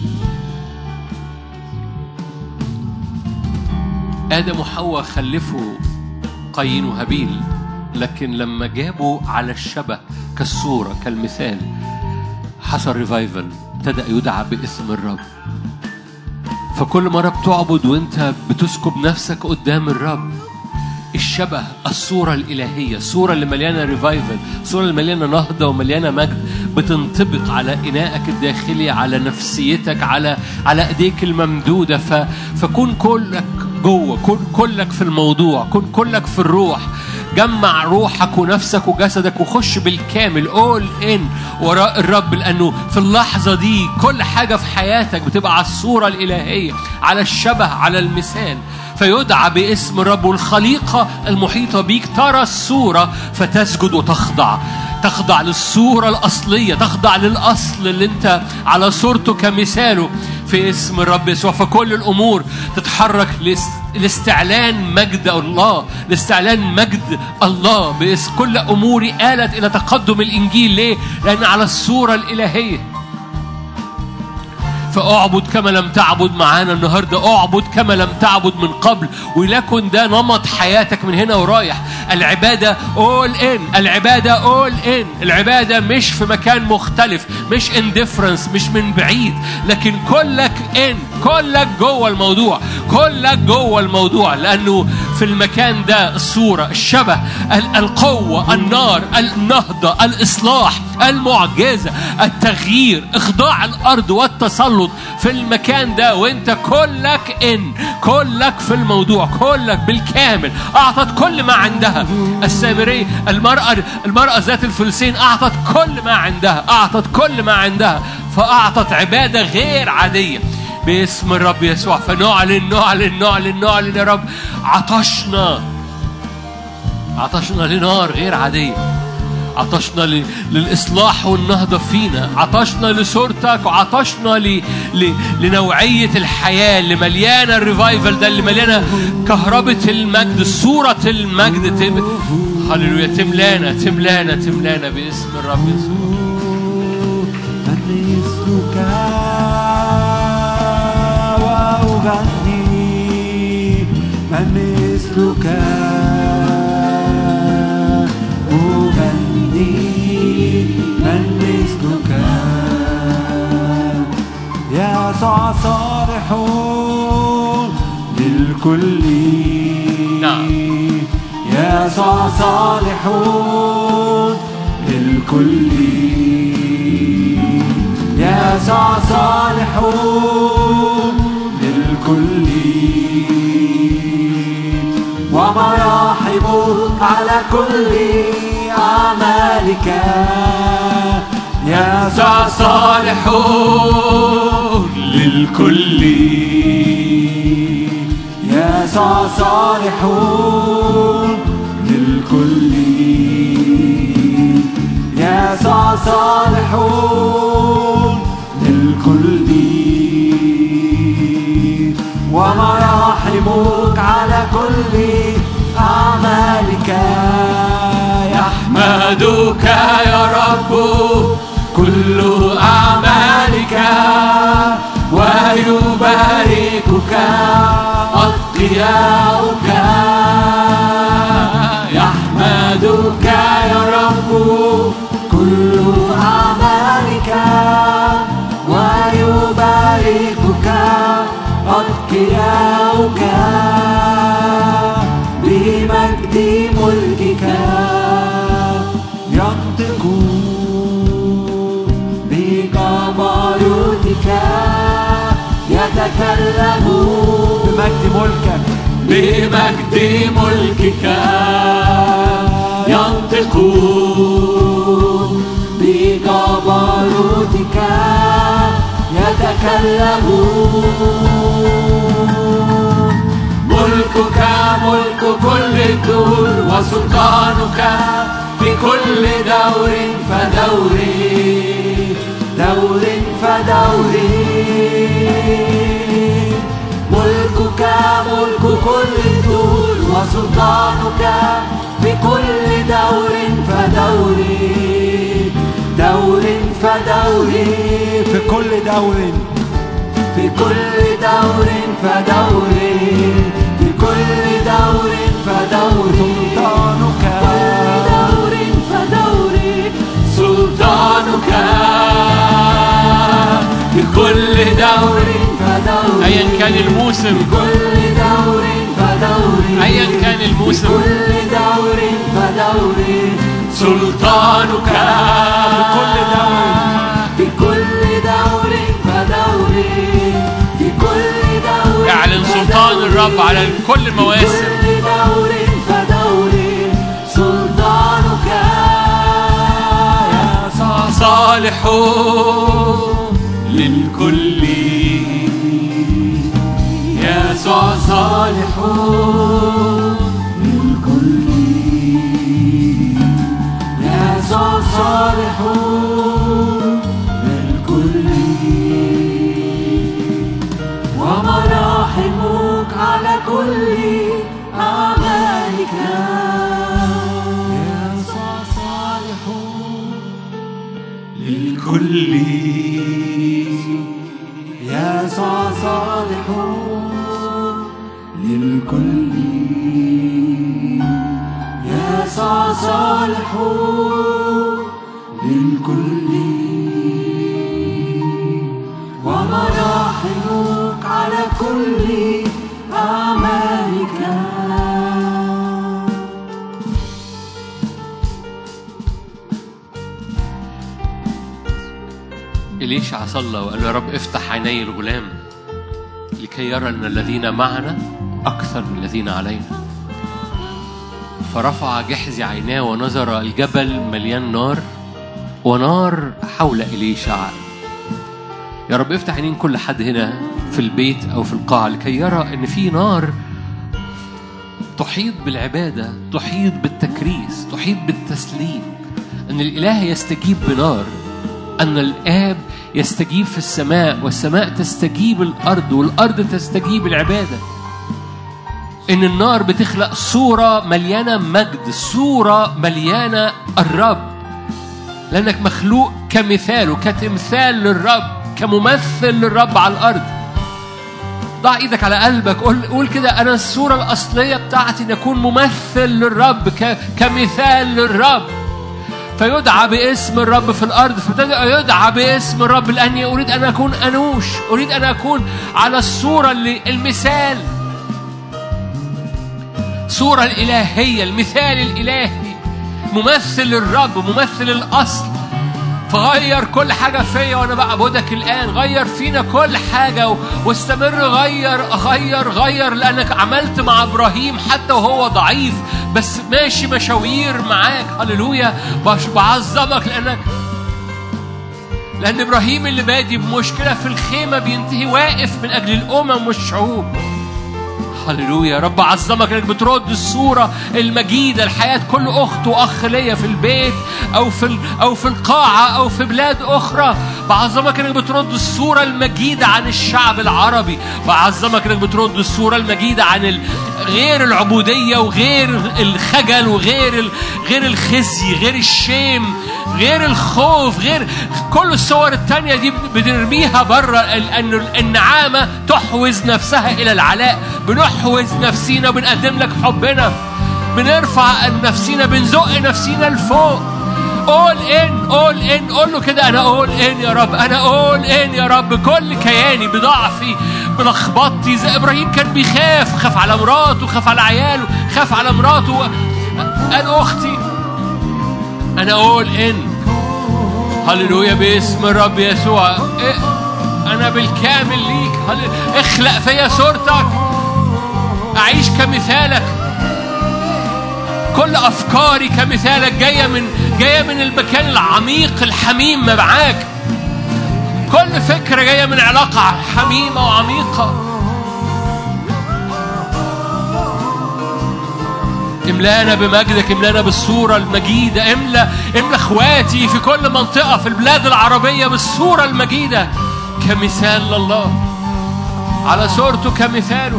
آدم وحواء خلفوا قايين وهابيل، لكن لما جابوا على الشبه كالصورة كالمثال حصل ريفايفل، ابتدأ يدعى باسم الرب. فكل مرة بتعبد وانت بتسكب نفسك قدام الرب، الشبه، الصورة الإلهية، الصورة اللي مليانة ريفايفل، الصورة اللي مليانة نهضة ومليانة مجد، بتنطبق على إنائك الداخلي، على نفسيتك، على أيديك الممدودة. فكون كلك جوه، كون كلك في الموضوع، كون كلك في الروح. جمع روحك ونفسك وجسدك وخش بالكامل all in وراء الرب، لأنه في اللحظة دي كل حاجة في حياتك بتبقى على الصورة الإلهية، على الشبه، على المثال. فيدعى باسم الرب، والخليقة المحيطة بيك ترى الصورة فتسجد وتخضع، تخضع للصورة الأصلية، تخضع للأصل اللي انت على صورته كمثاله في اسم الرب يسوع. فكل الأمور تتحرك لاستعلان مجد الله، لاستعلان مجد الله. باسم كل أموري آلت إلى تقدم الإنجيل. ليه؟ لأن على الصورة الإلهية. فأعبد كما لم تعبد معانا النهاردة، أعبد كما لم تعبد من قبل، ولكن ده نمط حياتك من هنا ورايح. العبادة all in، العبادة all in. العبادة مش في مكان مختلف، مش indifference، مش من بعيد، لكن كلك in، كلك جوه الموضوع، كلك جوه الموضوع. لأنه في المكان ده الصورة، الشبه، القوة، النار، النهضة، الإصلاح، المعجزة، التغيير، إخضاع الأرض والتسلط في المكان ده. وانت كلك كلك في الموضوع، كلك بالكامل. أعطت كل ما عندها. السامرية، المرأة ذات الفلسين أعطت كل ما عندها، أعطت كل ما عندها، فأعطت عبادة غير عادية باسم الرب يسوع. فنعلن نعلن نعلن نعلن يا رب، عطشنا لنار غير عادية، عطشنا للإصلاح والنهضة فينا، عطشنا لصورتك، وعطشنا لنوعية الحياة اللي مليانة الريفايفل ده، اللي مليانة كهربة المجد، صورة المجد. هللويا. تملانا تملانا تملانا باسم الرب يسوع. مثلك وأغني من مثلك من مثلك يسوع صالح للكل. يسوع صالح للكل. يسوع صالح للكل ومراحمك على كل أعمالك. يسوع صالح للكل. يسوع صالح للكل. يسوع صالح للكل ومراحمك على كل أعمالك. يحمدك يا رب كل أعمالك ويباركك أتقياؤك. يحمدك يا رب كل أعمالك ويباركك أتقياؤك. بمجد ملكك ينطقون، بجبروتك يتكلمون. بمجد ملكك، بمجد ملكك ينطقون، بجبروتك يتكلمون. ملكك ملك كل الدور وسلطانك في كل دور فدور دور فدور ملكك ملك كل الدور وسلطانك في كل دور فدور دور فدور في كل دور في كل دور فدور في كل دور فدور سلطانك دور فدور سلطانك في كل دور فدور أيا كان الموسم في كل دور فدور أيا كان الموسم في كل دور فدور سلطانك في كل دور في كل دور فدور في كل دور اعلن سلطان الرب على كل المواسم في كل دور فدور سلطانك يا صالح للكل يسوع صالح للكل يسوع صالح للكل ومراحمك على كل أعمالك يسوع صالح للكل يسوع صالح للكل يسوع صالح للكل ومراحمك على كل أعمالك. إليشع صلى وقال له يا رب افتح عيني الغلام لكي يرى أن الذين معنا أكثر من الذين علينا. فرفع جحزي عيناه ونظر الجبل مليان نار ونار حول إليشع. يا رب افتح عينين كل حد هنا في البيت أو في القاعة لكي يرى أن في نار تحيط بالعبادة، تحيط بالتكريس، تحيط بالتسليم، أن الإله يستجيب بنار، أن الآب يستجيب في السماء والسماء تستجيب الأرض والأرض تستجيب العبادة. إن النار بتخلق صورة مليانة مجد، صورة مليانة الرب، لأنك مخلوق كمثاله، كتمثال للرب، كممثل للرب على الأرض. ضع إيدك على قلبك، قول كده أنا الصورة الأصلية بتاعتي أن أكون ممثل للرب، كمثال للرب. فيدعى باسم الرب في الأرض، فيدعى باسم الرب لأني أريد أن أكون أنوش، أريد أن أكون على الصورة المثال، صورة الإلهية، المثال الإلهي، ممثل للرب، ممثل الأصل. فغير كل حاجة فيا وأنا بعبدك الآن، غير فينا كل حاجة واستمر، غير لأنك عملت مع إبراهيم حتى وهو ضعيف بس ماشي مشاوير معاك. هللويا، بعظمك لأن إبراهيم اللي بادي بمشكلة في الخيمة بينتهي واقف من أجل الأمم والشعوب. هللويا، رب عظمك انك بترد الصورة المجيدة لحياة كل أخت وأخ ليا في البيت أو في القاعة أو في بلاد أخرى. بعظمك انك بترد الصورة المجيدة عن الشعب العربي. بعظمك انك بترد الصورة المجيدة عن غير العبودية وغير الخجل وغير الخزي، غير الشيم، غير الخوف، غير كل الصور التانية دي بنرميها بره. لأن النعامة تحوز نفسها إلى العلاء. بنحوز نفسينا، بنقدم لك حبنا، بنرفع نفسينا، بنزق نفسينا لفوق. قول قول له كده أنا قول يا رب، أنا قول يا رب. كل كياني بضعفي بلخبطتي، زي إبراهيم كان بيخاف، خاف على مراته، خاف على عياله، خاف على مراته، قال أختي أنا قول هللويا باسم الرب يسوع. أنا بالكامل ليك. اخلق فيا صورتك، أعيش كمثالك. كل أفكاري كمثالك، جاية من المكان العميق الحميم معاك. كل فكرة جاية من علاقة حميمة وعميقة. املانا بمجدك، املانا بالصورة المجيدة. املا اخواتي في كل منطقة في البلاد العربية بالصورة المجيدة، كمثال لله، على صورته كمثاله.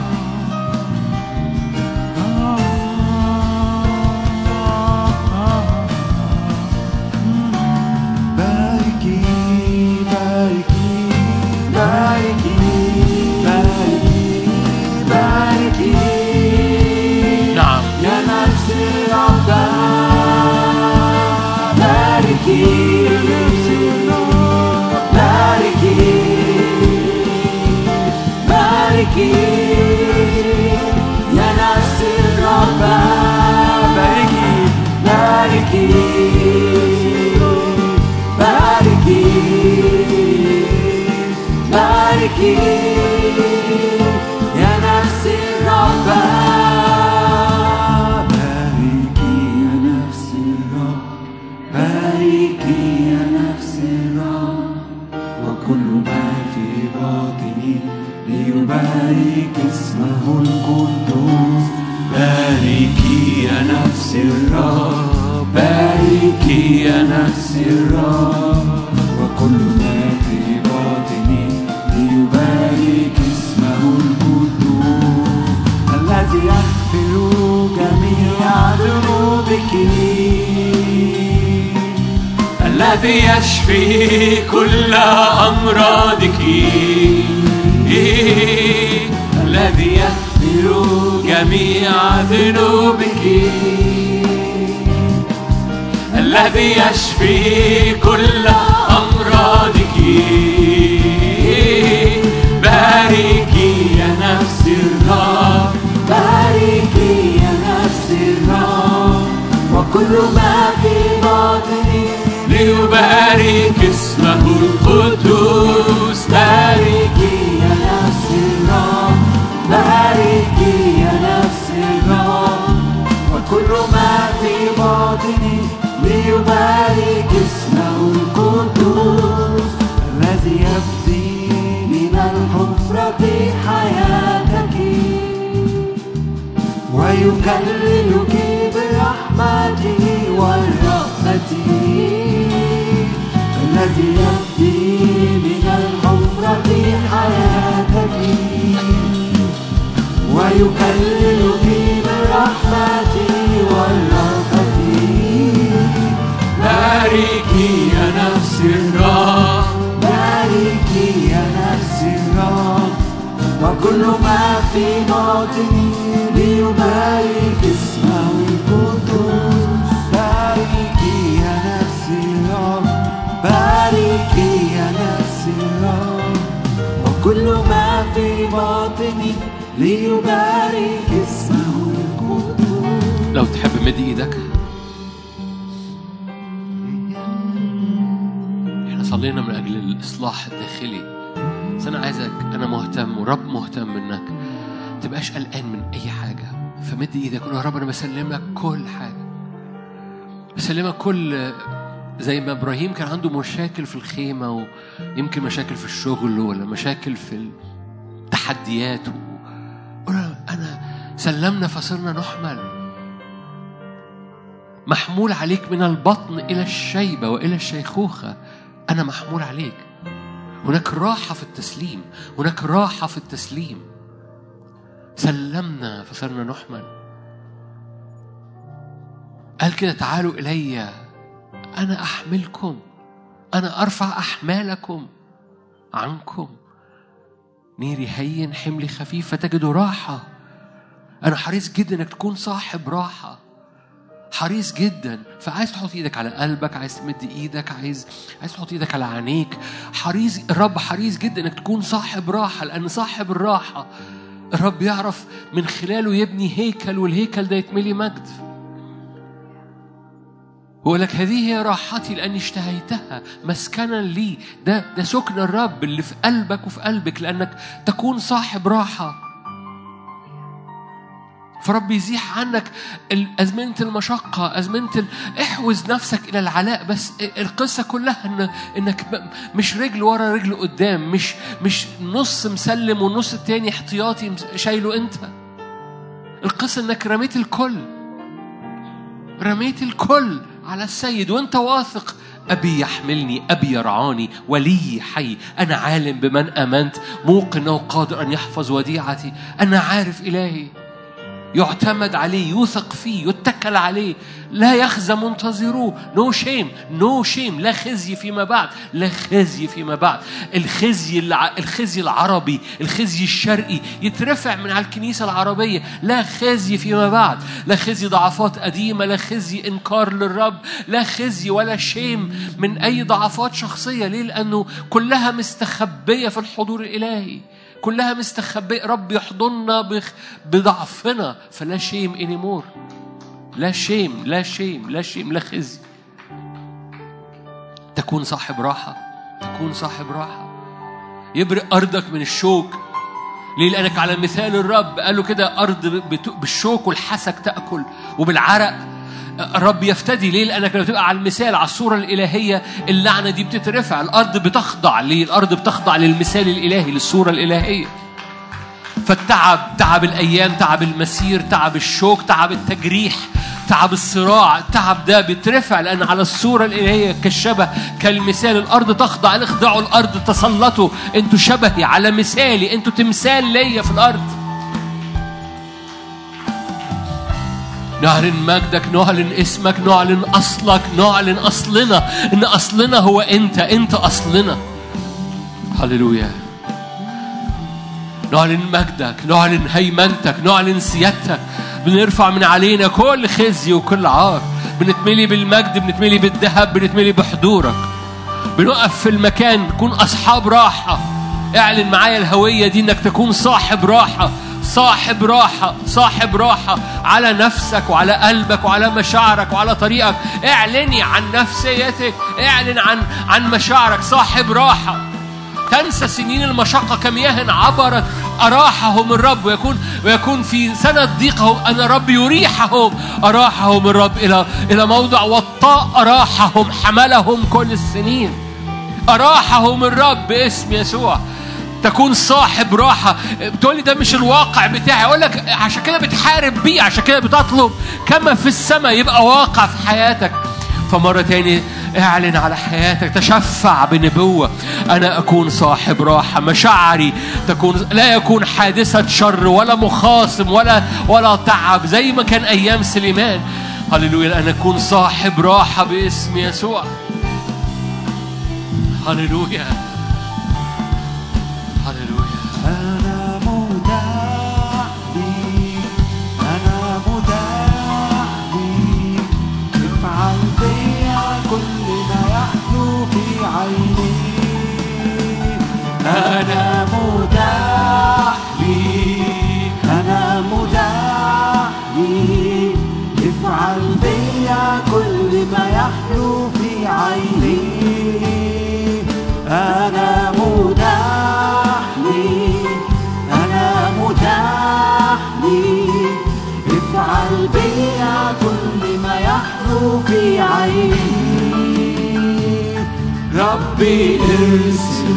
الذي يشفي كل أمراضك، الذي يغفر جميع ذنوبك، الذي يشفي كل أمراضك. باركي يا نفس الرب، باركي يا نفس الرب، وكل ما في باطني ليبارك اسمه القدوس. باركي يا نفس الرب، باركي يا نفس الرب، وكل ما في باطني ليبارك اسمه القدوس. الذي يفدي من الحفرة حياتك ويكللك برحمته والرأفة، الذي يفدي من الحفرة حياتك ويكللك بالرحمة والرأفة. باركي يا نفس الرب، باركي يا نفس الرب، وكل ما في باطني ليبارك اسمه القدوس. باركي يا نفس الرب، باركي يا نفس الرب، وكل ما في باطني ليبارك اسمه القدوس. لو تحب مد ايدك. احنا صلينا من اجل الاصلاح الداخلي، بس انا عايزك، انا مهتم ورب مهتم انك تبقاش قلقان من اي حاجه. فمد ايدك قول يا رب انا بسلمك كل حاجه، بسلمك كل، زي ما إبراهيم كان عنده مشاكل في الخيمة، ويمكن مشاكل في الشغل ولا مشاكل في التحديات، أنا سلمنا فصرنا نحمل، محمول عليك من البطن إلى الشيبة وإلى الشيخوخة. أنا محمول عليك. هناك راحة في التسليم، هناك راحة في التسليم. سلمنا فصرنا نحمل. قال كده تعالوا إلي أنا أحملكم، أنا أرفع أحمالكم عنكم، نيري هين حملي خفيف فتجدوا راحة. أنا حريص جدا إنك تكون صاحب راحة، حريص جدا. فعايز تحط إيدك على قلبك، عايز تمد إيدك، عايز تحط إيدك على عينيك. حريص الرب، حريص جدا إنك تكون صاحب راحة، لأن صاحب الراحة الرب يعرف من خلاله يبني هيكل، والهيكل ده يتملي مجد. هو لك هذه هي راحتي لأني اشتهيتها مسكنا لي. ده سكن الرب اللي في قلبك وفي قلبك، لأنك تكون صاحب راحة. فرب يزيح عنك أزمنة المشقة، أزمنة احوز نفسك إلى العلاء. بس القصة كلها إنك مش رجل ورا رجل قدام، مش نص مسلم والنص التاني احتياطي شايله أنت. القصة إنك رميت الكل على السيد، وأنت واثق أبي يحملني، أبي يرعاني، ولي حي، أنا عالم بمن آمنت، موقن أنه قادر أن يحفظ وديعتي. أنا عارف إلهي يعتمد عليه، يوثق فيه، يتكل عليه، لا يخزى منتظروه. نو شيم، لا خزي فيما بعد، لا خزي فيما بعد. الخزي العربي، الخزي الشرقي يترفع من على الكنيسة العربية. لا خزي فيما بعد، لا خزي ضعفات قديمة، لا خزي إنكار للرب، لا خزي ولا شيم من أي ضعفات شخصية. ليه؟ لأنه كلها مستخبية في الحضور الإلهي، كلها مستخبئة. رب يحضننا بضعفنا، فلا شيم انيمور، لا شيم، لا خزي. تكون صاحب راحة، يبرق أرضك من الشوك. ليه؟ لأنك على مثال الرب. قال له كده أرض بالشوك والحسك تأكل وبالعرق الرب يفتدي. ليه؟ لأنك لما تبقى على المثال، على الصورة الإلهية، اللعنة دي بتترفع. الأرض بتخضع. ليه؟ الأرض بتخضع للمثال الإلهي، للصورة الإلهية. فالتعب، تعب الأيام، تعب المسير، تعب الشوك، تعب التجريح، تعب الصراع، التعب ده بيترفع لأن على الصورة الإلهية كالشبه، كالمثال. الأرض تخضع. اخضعوا الأرض، تسلطوا. أنتوا شبهي على مثالي، أنتوا تمثال ليا في الأرض. نعلن مجدك، نعلن اسمك، نعلن أصلك، نعلن أصلنا. إن أصلنا هو أنت أصلنا. هللويا. نعلن مجدك، نعلن هيمنتك، نعلن سيادتك. بنرفع من علينا كل خزي وكل عار. بنتملي بالمجد، بنتملي بالذهب، بنتملي بحضورك. بنقف في المكان، نكون أصحاب راحة. اعلن معايا الهوية دي، إنك تكون صاحب راحة، صاحب راحة على نفسك وعلى قلبك وعلى مشاعرك وعلى طريقك. اعلني عن نفسيتك، اعلن عن مشاعرك. صاحب راحة. تنسى سنين المشقة كمياه عبرت، أراحهم الرب. ويكون في سنة ضيقهم أن الرب يريحهم. أراحهم الرب إلى موضع وطاء. أراحهم، حملهم كل السنين. أراحهم الرب باسم يسوع. تكون صاحب راحة. بتقولي ده مش الواقع بتاعي. أقول لك عشان كده بتحارب بيه، عشان كده بتطلب كما في السماء يبقى واقع في حياتك. فمرة تاني اعلن على حياتك، تشفع بنبوة. أنا أكون صاحب راحة. مشاعري لا يكون حادثة شر ولا مخاصم ولا تعب زي ما كان أيام سليمان. هللويا. أنا أكون صاحب راحة باسم يسوع. هللويا. أنا مداح لي، أنا مداح لي، افعل بيا كل ما يحلو في عيني. أنا مداح لي، أنا مداح لي، افعل بيا كل ما يحلو في عيني. أنا مداح لي، أنا مداح لي، افعل بيا كل ما يحلو في عيني. ربي ارسل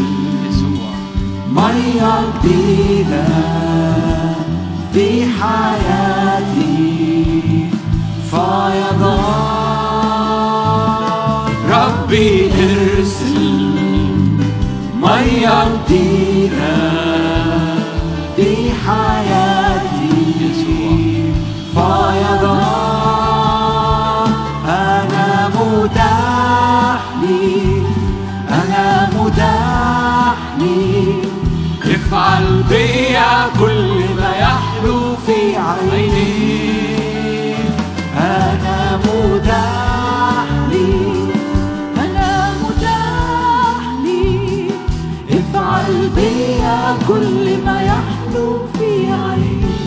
مية جديدة في حياتي، فيضان. ربي ارسل مية جديدة في حياتي، فيضان. أنا مداح لي، أنا مداح لي، افعل بيا كل ما يحلو في عيني. أنا مداح لي، أنا مداح لي، افعل بيا كل ما يحلو في عيني.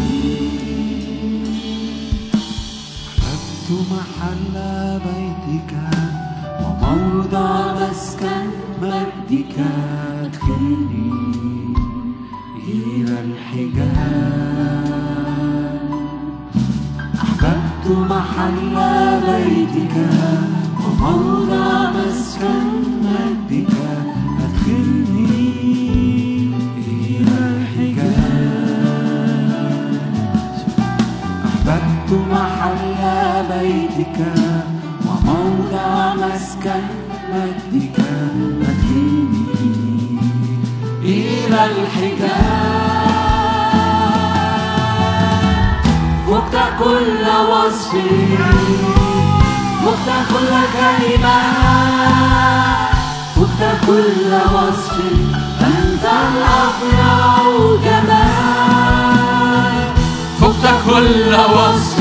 أحببت محل بيتك وموضع مسكن مجدك. ادخلني إلى الحجاب، محل بيتك وموضع مسكن مجدك أدخلني إلى الحجاز أحببت محل بيتك وموضع مسكن مجدك أدخلني إلى الحجاز فقت كل وصف فقت كل كلمة فقت كل وصف أنت الأبرع جمال فقت كل وصف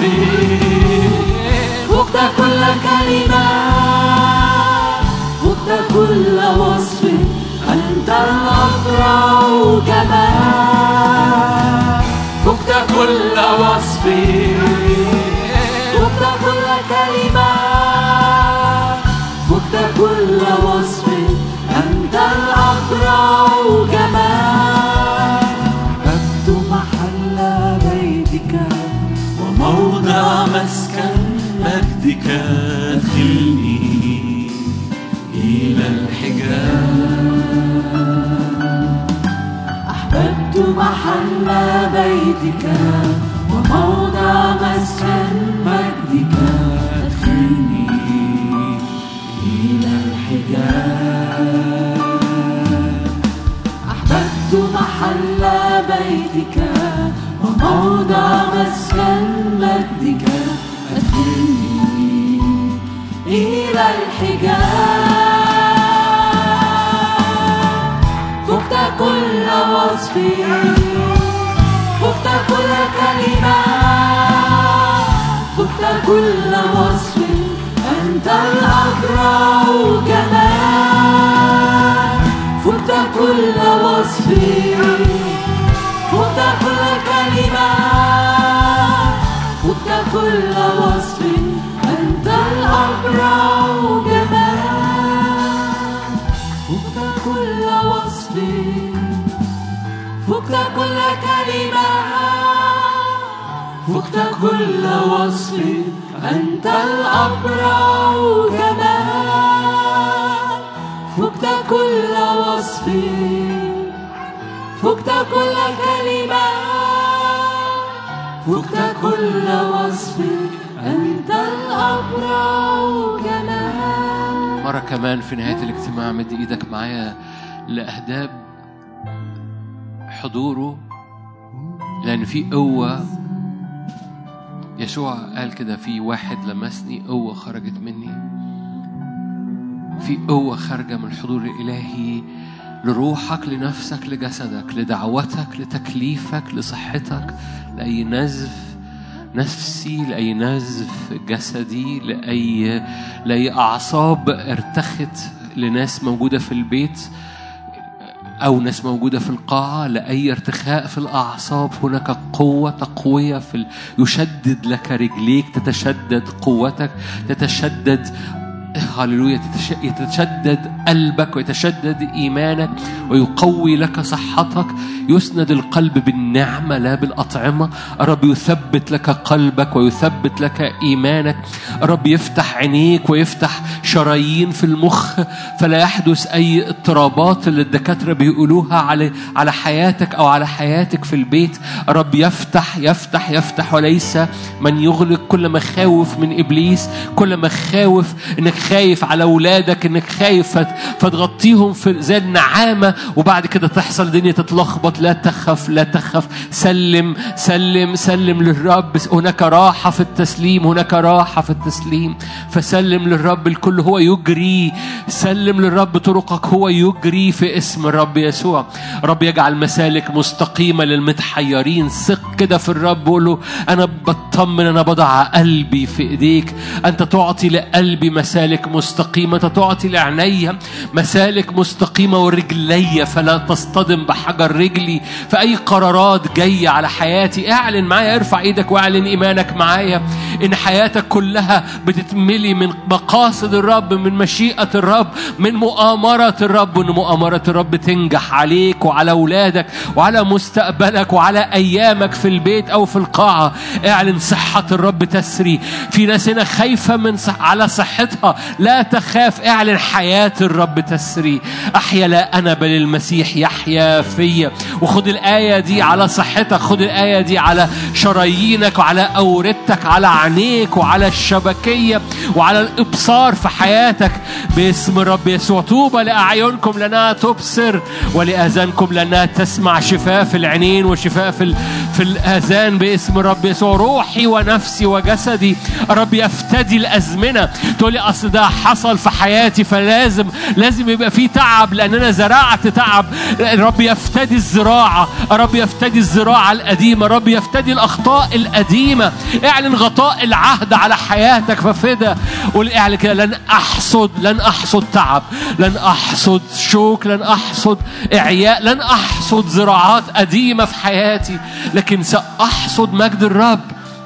فقت كل كلمة فقت كل وصف أنت الأبرع جمال فقت كل وصف فقت كل كلمة فقت كل وصف أنت الأبرع جمال أبت محل بيتك وموضع مسكن مجدك أدخلني إلى الحجاز أحببت محل بيتك وموضع مسكن مجدك أدخلني إلى الحجاز أحببت محل بيتك وموضع مسكن مجدك أدخلني إلى الحجاز فقت كل وصف فقت كل كلمة فقت كل وصف أنت الأبرع جمال فقت كل وصف فقت كل كلمة فقت كل وصف أنت الأبرع جمال فقت كل وصف فقت كل كلمة فقت كل وصف أنت الأبرع جمال فقت كل وصف فقت كل كلمة فقت كل وصف أنت الأبرع جمال. مرة كمان في نهاية الاجتماع مد إيدك معايا لأهداب حضوره، لأن في قوة. يسوع قال كده، في واحد لمسني قوة خرجت مني. في قوة خارجة من الحضور الإلهي لروحك، لنفسك، لجسدك، لدعوتك، لتكليفك، لصحتك، لأي نزف نفسي، لأي نزف جسدي، لأي أعصاب ارتخت لناس موجودة في البيت أو ناس موجودة في القاعة، لأي ارتخاء في الأعصاب. هناك قوة تقوية يشدد لك رجليك، تتشدد قوتك، تتشدد هاللويا، يتشدد قلبك ويتشدد إيمانك ويقوي لك صحتك. يسند القلب بالنعمة لا بالأطعمة. الرب يثبت لك قلبك ويثبت لك إيمانك. الرب يفتح عينيك ويفتح شرايين في المخ، فلا يحدث أي اضطرابات اللي الدكاترة بيقولوها على حياتك أو على حياتك في البيت. الرب يفتح يفتح يفتح، وليس من يغلق. كل مخاوف من إبليس، كل مخاوف إنك خايف على أولادك، إنك خايف فتغطيهم في زي النعامة وبعد كده تحصل الدنيا تتلخبط. لا تخف لا تخف، سلم سلم سلم للرب. هناك راحة في التسليم، هناك راحة في التسليم. فسلم للرب الكل، هو يجري. سلم للرب طرقك، هو يجري في اسم الرب يسوع. رب يجعل مسالك مستقيمة للمتحيرين. ثق كده في الرب، قول له أنا بطمن، أنا بضع قلبي في إيديك. أنت تعطي لقلبي مسالك مستقيمة، تعطي لعيني مسالك مستقيمة، ورجلي فلا تصطدم بحجر رجلي. فأي قرارات جاية على حياتي اعلن معايا، ارفع ايدك واعلن إيمانك معايا إن حياتك كلها بتتملي من مقاصد الرب، من مشيئة الرب، من مؤامرة الرب، وإن مؤامرة الرب تنجح عليك وعلى أولادك وعلى مستقبلك وعلى أيامك في البيت أو في القاعة، اعلن صحة الرب تسري. في ناس هنا خايفة على صحتها، لا تخاف، اعلن حياة الرب تسري. أحيا لا أنا بل المسيح يحيا فيا. وخد الآية دي على صحتك، خد الآية دي على شرايينك وعلى أوردتك، على عينيك وعلى الشبكية وعلى الإبصار في حياتك باسم الرب يسوع. طوبى لأعينكم لأنها تبصر ولآذانكم لأنها تسمع. شفاء في العينين وشفاء في الآذان باسم الرب يسوع. روحي ونفسي وجسدي الرب يفتدي الأزمنة. تقولي أصل ده حصل في حياتي فلازم يبقى فيه تعب لأن أنا زرعت تعب. الرب يفتدي الزراعة، الرب يفتدي الزراعة القديمة، الرب يفتدي الأخطاء القديمة. اعلن غطاء العهد على حياتك ففدا. قول اعلن كده: لن أحصد تعب، لن أحصد شوك، لن أحصد إعياء، لن أحصد زراعات قديمة في حياتي، لكن سأحصد مجد الرب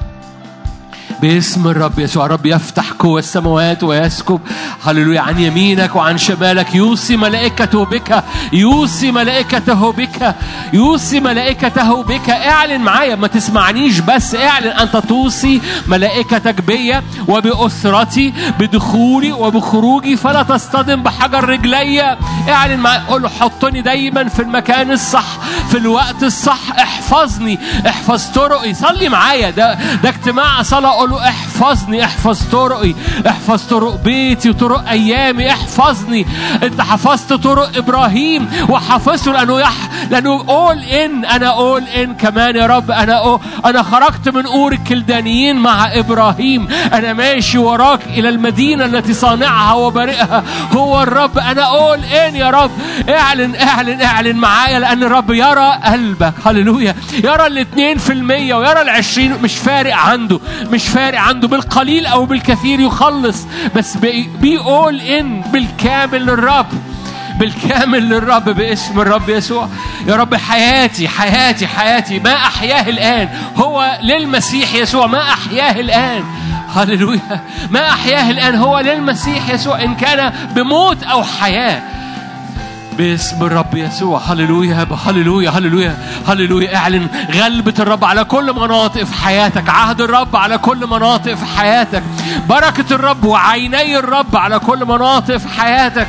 باسم الرب يسوع. الرب يفتح قوى السماوات ويسكب هللويا عن يمينك وعن شمالك. يوصي ملائكته بك، يوصي ملائكته بك، يوصي ملائكته بك. اعلن معايا، ما تسمعنيش بس، اعلن. أنت توصي ملائكتك بي وبأسرتي بدخولي وبخروجي فلا تصطدم بحجر رجلي. اعلن معايا، قول له: حطني دايما في المكان الصح في الوقت الصح، احفظني، احفظ طرقي. صلي معايا، ده اجتماع صلاة. قول له: احفظني، احفظ طرقي، احفظ طرق بيتي وطرق ايامي، احفظني. انت حفظت طرق ابراهيم وحفظته لانه قول ان انا قول ان كمان يا رب. انا خرجت من اور الكلدانيين مع ابراهيم، انا ماشي وراك الى المدينه التي صانعها وبارئها هو الرب. انا قول ان يا رب. اعلن اعلن اعلن معايا، لان الرب يرى قلبك. هللويا. يرى 2% ويرى 20. مش فارق عنده، مش فارق عنده بالقليل أو بالكثير يخلص، بس بيقول إن بالكامل للرب، بالكامل للرب باسم الرب يسوع. يا رب حياتي حياتي حياتي ما أحياه الآن هو للمسيح يسوع. ما أحياه الآن، هللويا، ما أحياه الآن هو للمسيح يسوع، إن كان بموت أو حياة باسم الرب يسوع. هللويا هللويا هللويا هللويا. اعلن غلبة الرب على كل مناطق في حياتك، عهد الرب على كل مناطق في حياتك، بركة الرب وعيني الرب على كل مناطق في حياتك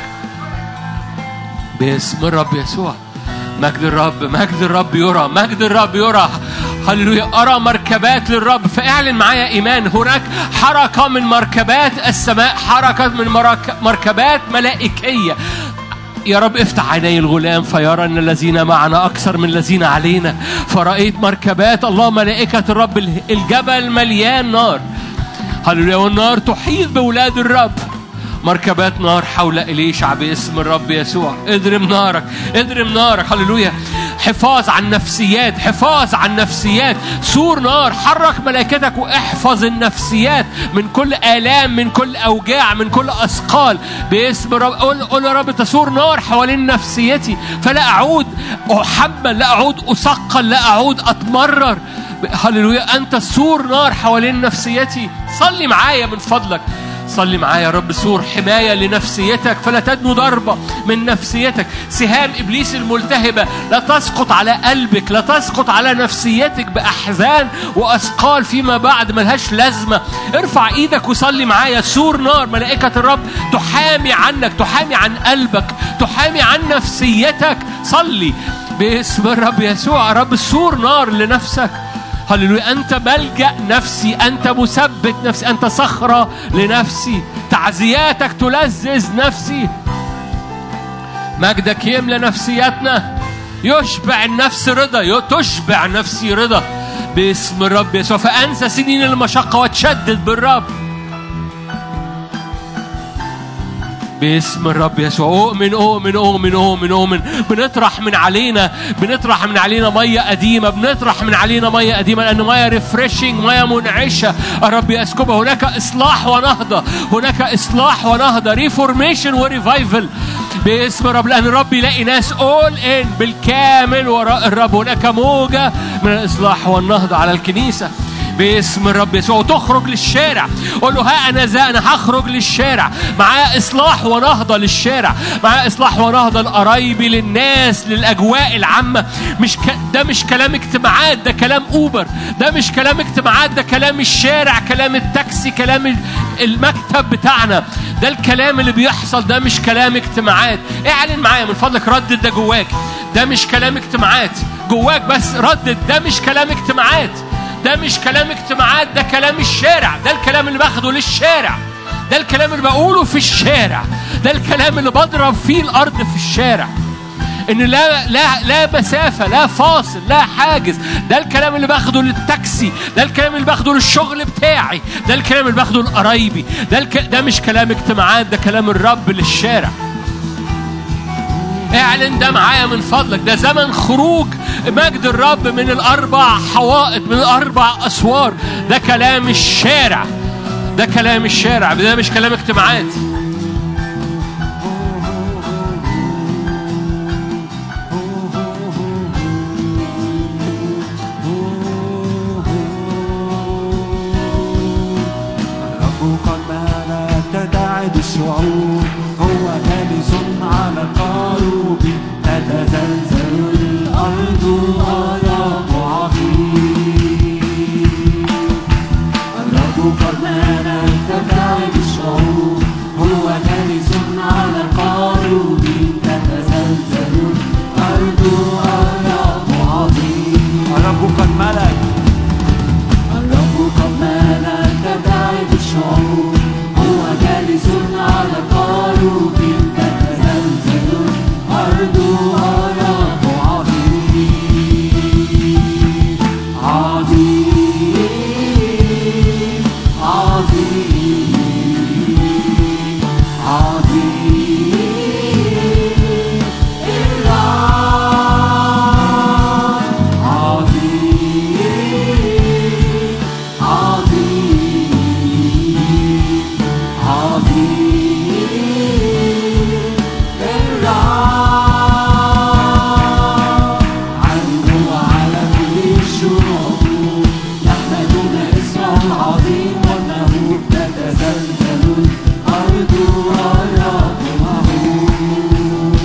باسم الرب يسوع. مجد الرب، مجد الرب يرى، مجد الرب يرى. هللويا. أرى مركبات للرب. فاعلن معايا إيمان. هناك حركة من مركبات السماء، حركة من مركبات ملائكية. يا رب افتح عيني الغلام فيرى أن الذين معنا أكثر من الذين علينا. فرأيت مركبات الله، ملائكة الرب. الجبل مليان نار، هللويا، والنار تحيط بأولاد الرب. مركبات نار حول إليشع باسم الرب يسوع. اضرب نارك، اضرب نارك. هللويا. حفاظ عن نفسيات، حفاظ عن نفسيات. سور نار. حرك ملائكتك واحفظ النفسيات من كل آلام، من كل أوجاع، من كل أثقال باسم الرب. قول يا رب تسور نار حوالين نفسيتي فلا أعود أحمل، لا أعود أثقل، لا أعود أتمرر. هللويا. أنت سور نار حوالين نفسيتي. صلي معايا من فضلك، صلي معايا. يا رب سور حماية لنفسيتك فلا تدنو ضربة من نفسيتك. سهام إبليس الملتهبة لا تسقط على قلبك، لا تسقط على نفسيتك بأحزان وأثقال فيما بعد ملهاش لازمة. ارفع إيدك وصلي معايا. سور نار، ملائكة الرب تحامي عنك، تحامي عن قلبك، تحامي عن نفسيتك. صلي باسم الرب يسوع. رب سور نار لنفسك. هللويا. أنت ملجأ نفسي، أنت مثبت نفسي، أنت صخرة لنفسي. تعزياتك تلذذ نفسي. مجدك يملى نفسياتنا، يشبع النفس رضا، تشبع نفسي رضا باسم الرب يسوع. فأنسى سنين المشقة وتشدد بالرب باسم الرب يسوع. أؤمن أؤمن أؤمن أؤمن أؤمن. بنطرح من علينا مية قديمة، بنطرح من علينا مية قديمة، لأن مية ريفريشنج، مية منعشة الرب يسكبها. هناك إصلاح ونهضة، هناك إصلاح ونهضة، ريفورميشن وريفايفل باسم الرب. لأن الرب يلاقي ناس أول إن بالكامل وراء الرب. هناك موجة من الإصلاح والنهضة على الكنيسة باسم الرب يسوع. وتخرج للشارع، قول له ها أنا ذا، أنا هخرج للشارع. معاه إصلاح ونهضة للشارع، معاه إصلاح ونهضة لقرايبي، للناس، للأجواء العامة. ده مش كلام اجتماعات، ده كلام أوبر. ده مش كلام اجتماعات، ده كلام الشارع، كلام التاكسي، كلام المكتب بتاعنا. ده الكلام اللي بيحصل، ده مش كلام اجتماعات. اعلن معايا من فضلك، ردد ده جواك. ده مش كلام اجتماعات جواك، بس ردد ده مش كلام اجتماعات. ده مش كلام اجتماعات، ده كلام الشارع. ده الكلام اللي باخده للشارع، ده الكلام اللي بقوله في الشارع، ده الكلام اللي بضرب فيه الأرض في الشارع. إن لا مسافة، لا فاصل، لا حاجز. ده الكلام اللي باخده للتاكسي، ده الكلام اللي باخده للشغل بتاعي، ده الكلام اللي باخده لقرايبي. ده مش كلام اجتماعات، ده كلام الرب للشارع. اعلن ده معايا من فضلك. ده زمن خروج مجد الرب من الأربع حوائط، من الأربع أسوار. ده كلام الشارع، ده كلام الشارع، ده مش كلام اجتماعات. الرب قد ملك تتعد الشعوب، هو جالس على القاروب، تتزلزل الأرض آلام عظيم. الرب قد ملك تتعد الشعوب، هو جالس على القاروب، تتزلزل الأرض آلام عظيم. الرب قد ملك، الرب قد ملك تتعد الشعوب، هو جالس على القاروب، تتزلزل الأرض آلام عظيم. عظيم عظيم عظيم الرب، عظيم عظيم عظيم الرب. عنه وعلى كل الشعوب يحمدون اسمه العظيم، والمهوب تتزلزل الأرض والرب مهوب.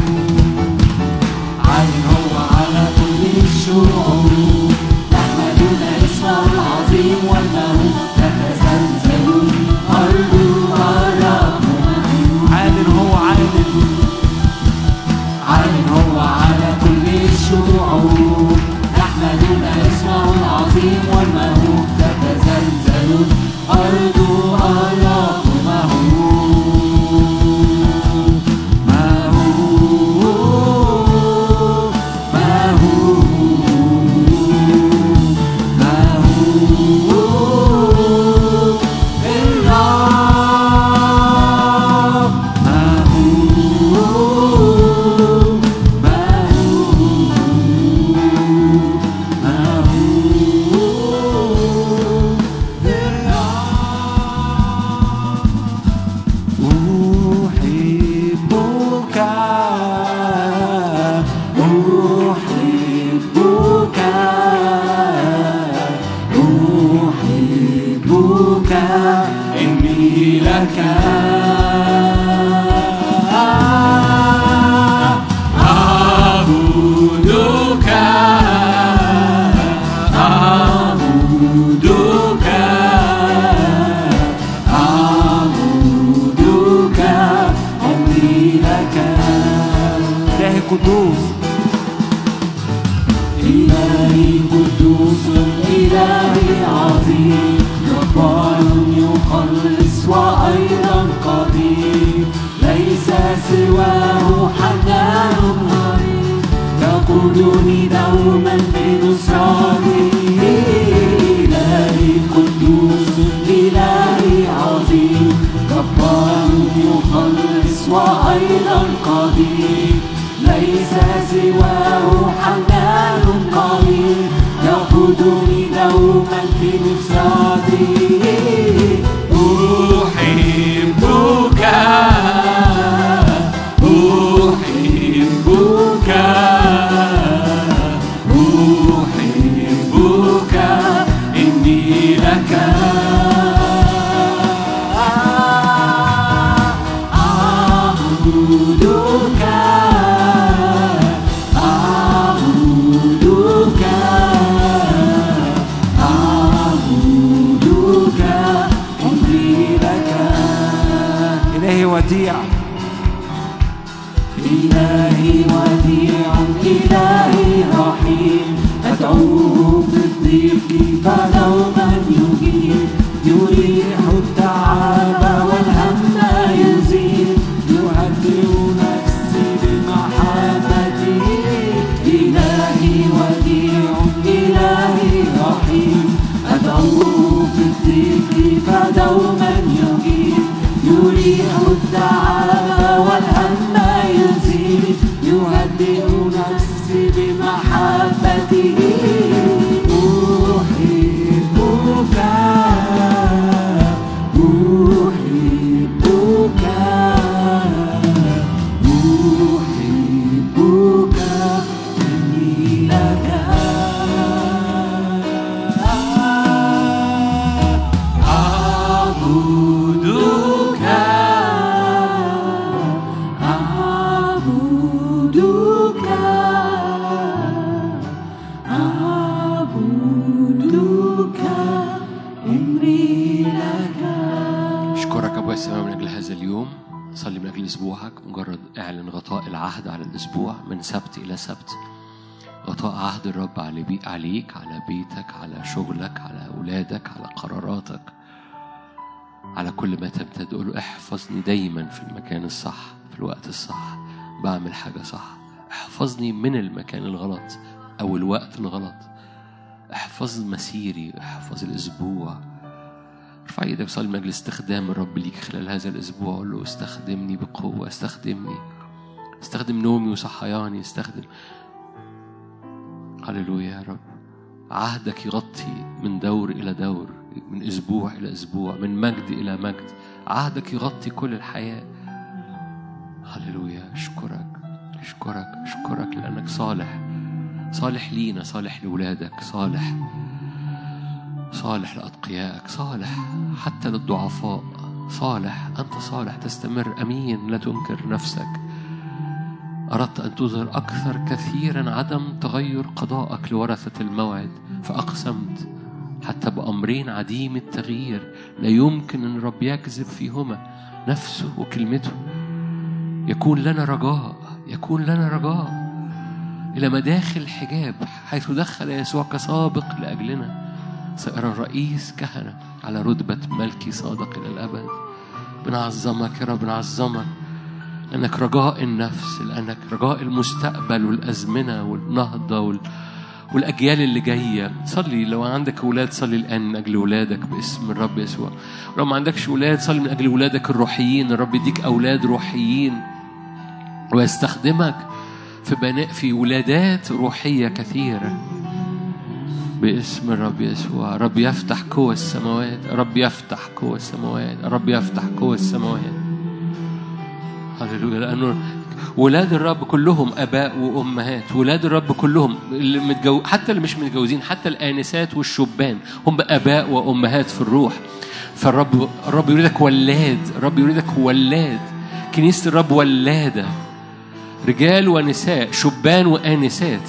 عنه وعلى كل الشعوب يحمدون اسمه العظيم، والمهوب تتزلزل الأرض والرب مهوب. عالٍ هو عالٍ، عالٍ هو على كل الشعوب يحمدون اسمه العظيم، والمهوب تتزلزل الأرض والرب مهوب. مهوب مهوب مهوب الرب، مهوب أحبك أحبك أحبك إني لك أعبدك أعبدك أعبدك إني لك. إلهي قدوس، إلهي قدوس، إلهي عظيم، جبار يخلص وأيضا قدير، ليس سواه حنان قريب، يقودني دوما بنصرته. إلهي قدوس، إلهي عظيم، جبار يخلص وأيضا قدير، ليس سواه حنان قريب، يقودني دوما في نصرته. أحبك أحبك أحبك إني أدعوه في الضيق فدوما يجيب يريح التعب والهم يزيل يهدئ نفسي بمحبته إلهي وديع إلهي رحيم أدعوه في الضيق فدوما يجيب يريح التعب والهم يزيل يهدئ نفسي بمحبته أحبك أحبك أحبك إني لك أعبدك أعبدك أعبدك إني لك. أشكرك أبويا السماوي من أجل هذا اليوم. صلي من أجل أسبوعك. مجرد اعلن غطاء العهد على الأسبوع من سبت إلى سبت. غطاء عهد الرب عليك، على بيتك، على شغلك، على أولادك، على قراراتك، على كل ما تبتدئ. تقول احفظني دايما في المكان الصح، في الوقت الصح، بعمل حاجة صح. احفظني من المكان الغلط أو الوقت الغلط. احفظ مسيري، احفظ الأسبوع. ارفع ايدك وصلي من أجل استخدام الرب ليك خلال هذا الأسبوع. قول له استخدمني بقوة، استخدمني، استخدم نومي وصحياني، استخدم. هللويا يا رب. عهدك يغطي من دور إلى دور، من أسبوع إلى أسبوع، من مجد إلى مجد. عهدك يغطي كل الحياة. هللويا. أشكرك أشكرك أشكرك لأنك صالح، صالح لينا، صالح لأولادك، صالح صالح لأتقيائك، صالح حتى للضعفاء، صالح. أنت صالح، تستمر أمين، لا تنكر نفسك. أردت أن تظهر أكثر كثيرا عدم تغير قضاءك لورثة الموعد، فأقسمت حتى بأمرين عديم التغيير لا يمكن أن الرب يكذب فيهما، نفسه وكلمته. يكون لنا رجاء، يكون لنا رجاء إلى مداخل الحجاب حيث دخل يسوع كسابق لأجلنا. صار الرئيس كهنة على رتبة ملكي صادق إلى الأبد. بنعظمك يا رب، بنعظمك لأنك رجاء النفس، لأنك رجاء المستقبل والأزمنة والنهضة والأجيال اللي جاية. صلي لو عندك أولاد، صلي الآن من أجل أولادك باسم الرب يسوع. ولو ما عندكش أولاد، صلي من أجل أولادك الروحيين. الرب يديك أولاد روحيين ويستخدمك في بناء، في ولادات روحية كثيرة باسم الرب يسوع. رب يفتح قوى السماوات، رب يفتح قوى السماوات، رب يفتح قوى السماوات. هللويا. لأنه ولاد الرب كلهم أباء وأمهات. ولاد الرب كلهم حتى اللي مش متجوزين، حتى الآنسات والشبان هم أباء وأمهات في الروح. فالرب يريدك ولاد، الرب يريدك ولاد. كنيسة الرب ولادة، رجال ونساء، شبان وآنسات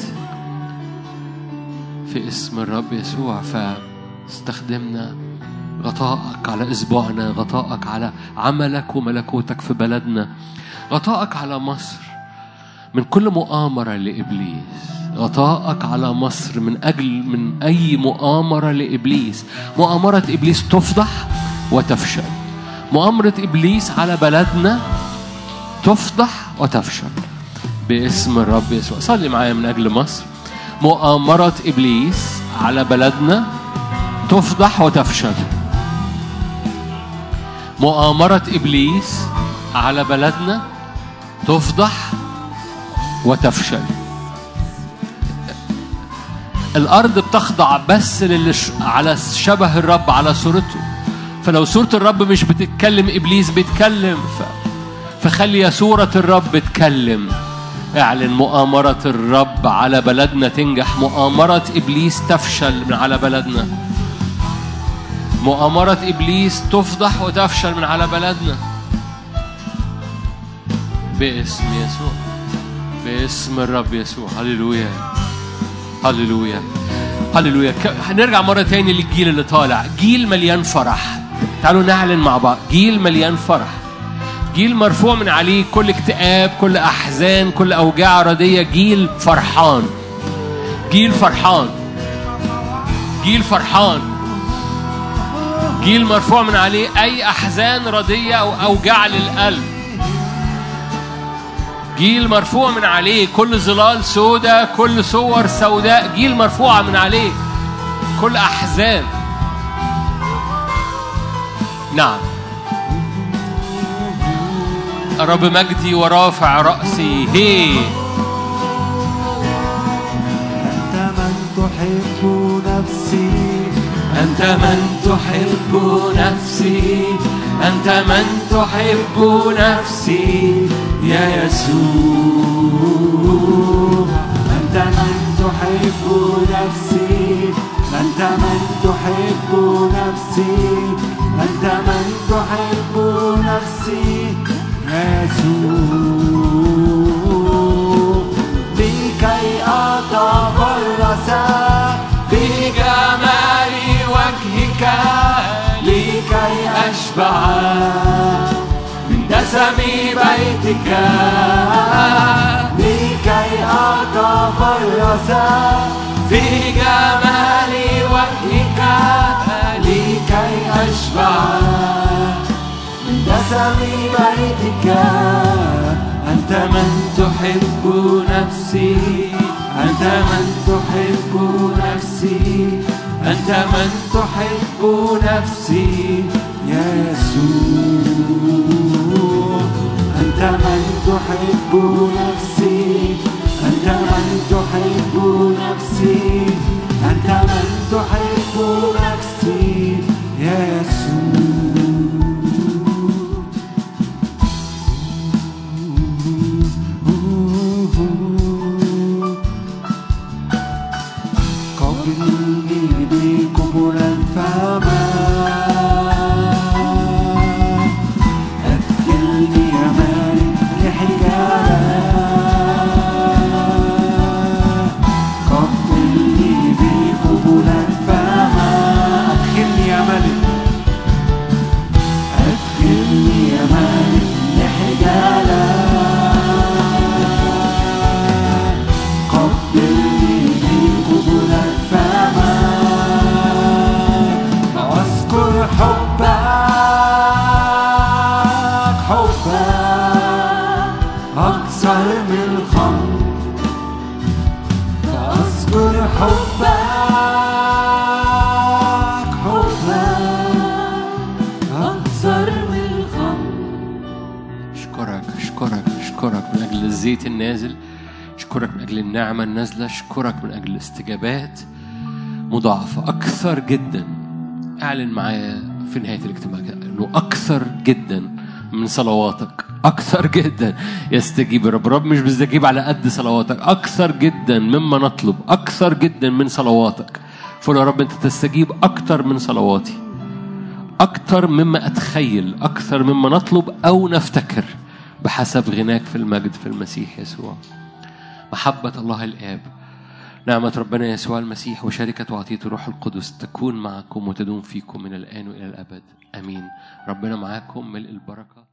في اسم الرب يسوع. فاستخدمنا. غطاءك على أسبوعنا، غطاءك على عملك وملكوتك في بلدنا، غطاءك على مصر من كل مؤامرة لإبليس، غطاءك على مصر من أي مؤامرة لإبليس. مؤامرة إبليس تفضح وتفشل. مؤامرة إبليس على بلدنا تفضح وتفشل باسم الرب يسوع. صلي معايا من أجل مصر. مؤامرة إبليس على بلدنا تفضح وتفشل. مؤامرة إبليس على بلدنا تفضح وتفشل. الأرض بتخضع بس على شبه الرب، على صورته. فلو صورة الرب مش بتتكلم، إبليس بيتكلم. فخلي صورة الرب تكلم. اعلن مؤامرة الرب على بلدنا تنجح، مؤامرة إبليس تفشل من على بلدنا. مؤامرة إبليس تفضح وتفشل من على بلدنا باسم يسوع، باسم الرب يسوع. هللويا هللويا هللويا. هنرجع مرة تاني للجيل اللي طالع، جيل مليان فرح. تعالوا نعلن مع بعض جيل مليان فرح، جيل مرفوع من عليه كل اكتئاب، كل أحزان، كل أوجاع ردية. جيل فرحان، جيل فرحان، جيل فرحان، جيل مرفوع من عليه أي أحزان ردية أو أوجاع للقلب. جيل مرفوع من عليه كل ظلال سوداء، كل صور سوداء، جيل مرفوعة من عليه كل أحزان. نعم رب مجدي ورافع رأسي. هي أنت من تحب نفسي، أنت من تحب نفسي، أنت من تحب نفسي يا يسوع. أنت من تحب نفسي، أنت من تحب نفسي، أنت من تحب نفسي يا يسوع. لكي أتغرس في جمال وجهك، لكي أشبع من دسم بيتك، لكي أتغرس في جمال وجهك، لكي أشبع من دسم بيتك. أنت من تحب نفسي، أنت من تحب نفسي، أنت من تحب نفسي يا يسوع. أنت من تحب نفسي، أنت من تحب نفسي، أنت من تحب نفسي يا يسوع. قبلني بقبلا فما أدخلني يا مالك لحجارة. قبلني بقبلا فما أدخلني يا مالك، أدخلني يا مالك لحجارة. قبلني بقبلا فما أذكر حبك، حبك أكثر من الخمر. فأذكر حبك، حبك أكثر من الخمر. أشكرك أشكرك أشكرك من أجل الزيت النازل، أشكرك من أجل النعمة النازلة، أشكرك من أجل الاستجابات مضاعفة أكثر جدا. أعلن معايا في نهاية الاجتماع أنه أكثر جدا من صلواتك، أكثر جدا يستجيب الرب. الرب مش بيستجيب على قد صلواتك، أكثر جدا مما نطلب، أكثر جدا من صلواتك. فقول يا رب أنت تستجيب أكثر من صلواتي، أكثر مما أتخيل، أكثر مما نطلب أو نفتكر، بحسب غناك في المجد في المسيح يسوع. محبة الله الآب، نعمة ربنا يسوع المسيح، وشركة وعطية الروح القدس تكون معكم وتدوم فيكم من الآن وإلى الأبد. آمين. ربنا معاكم، ملء البركة.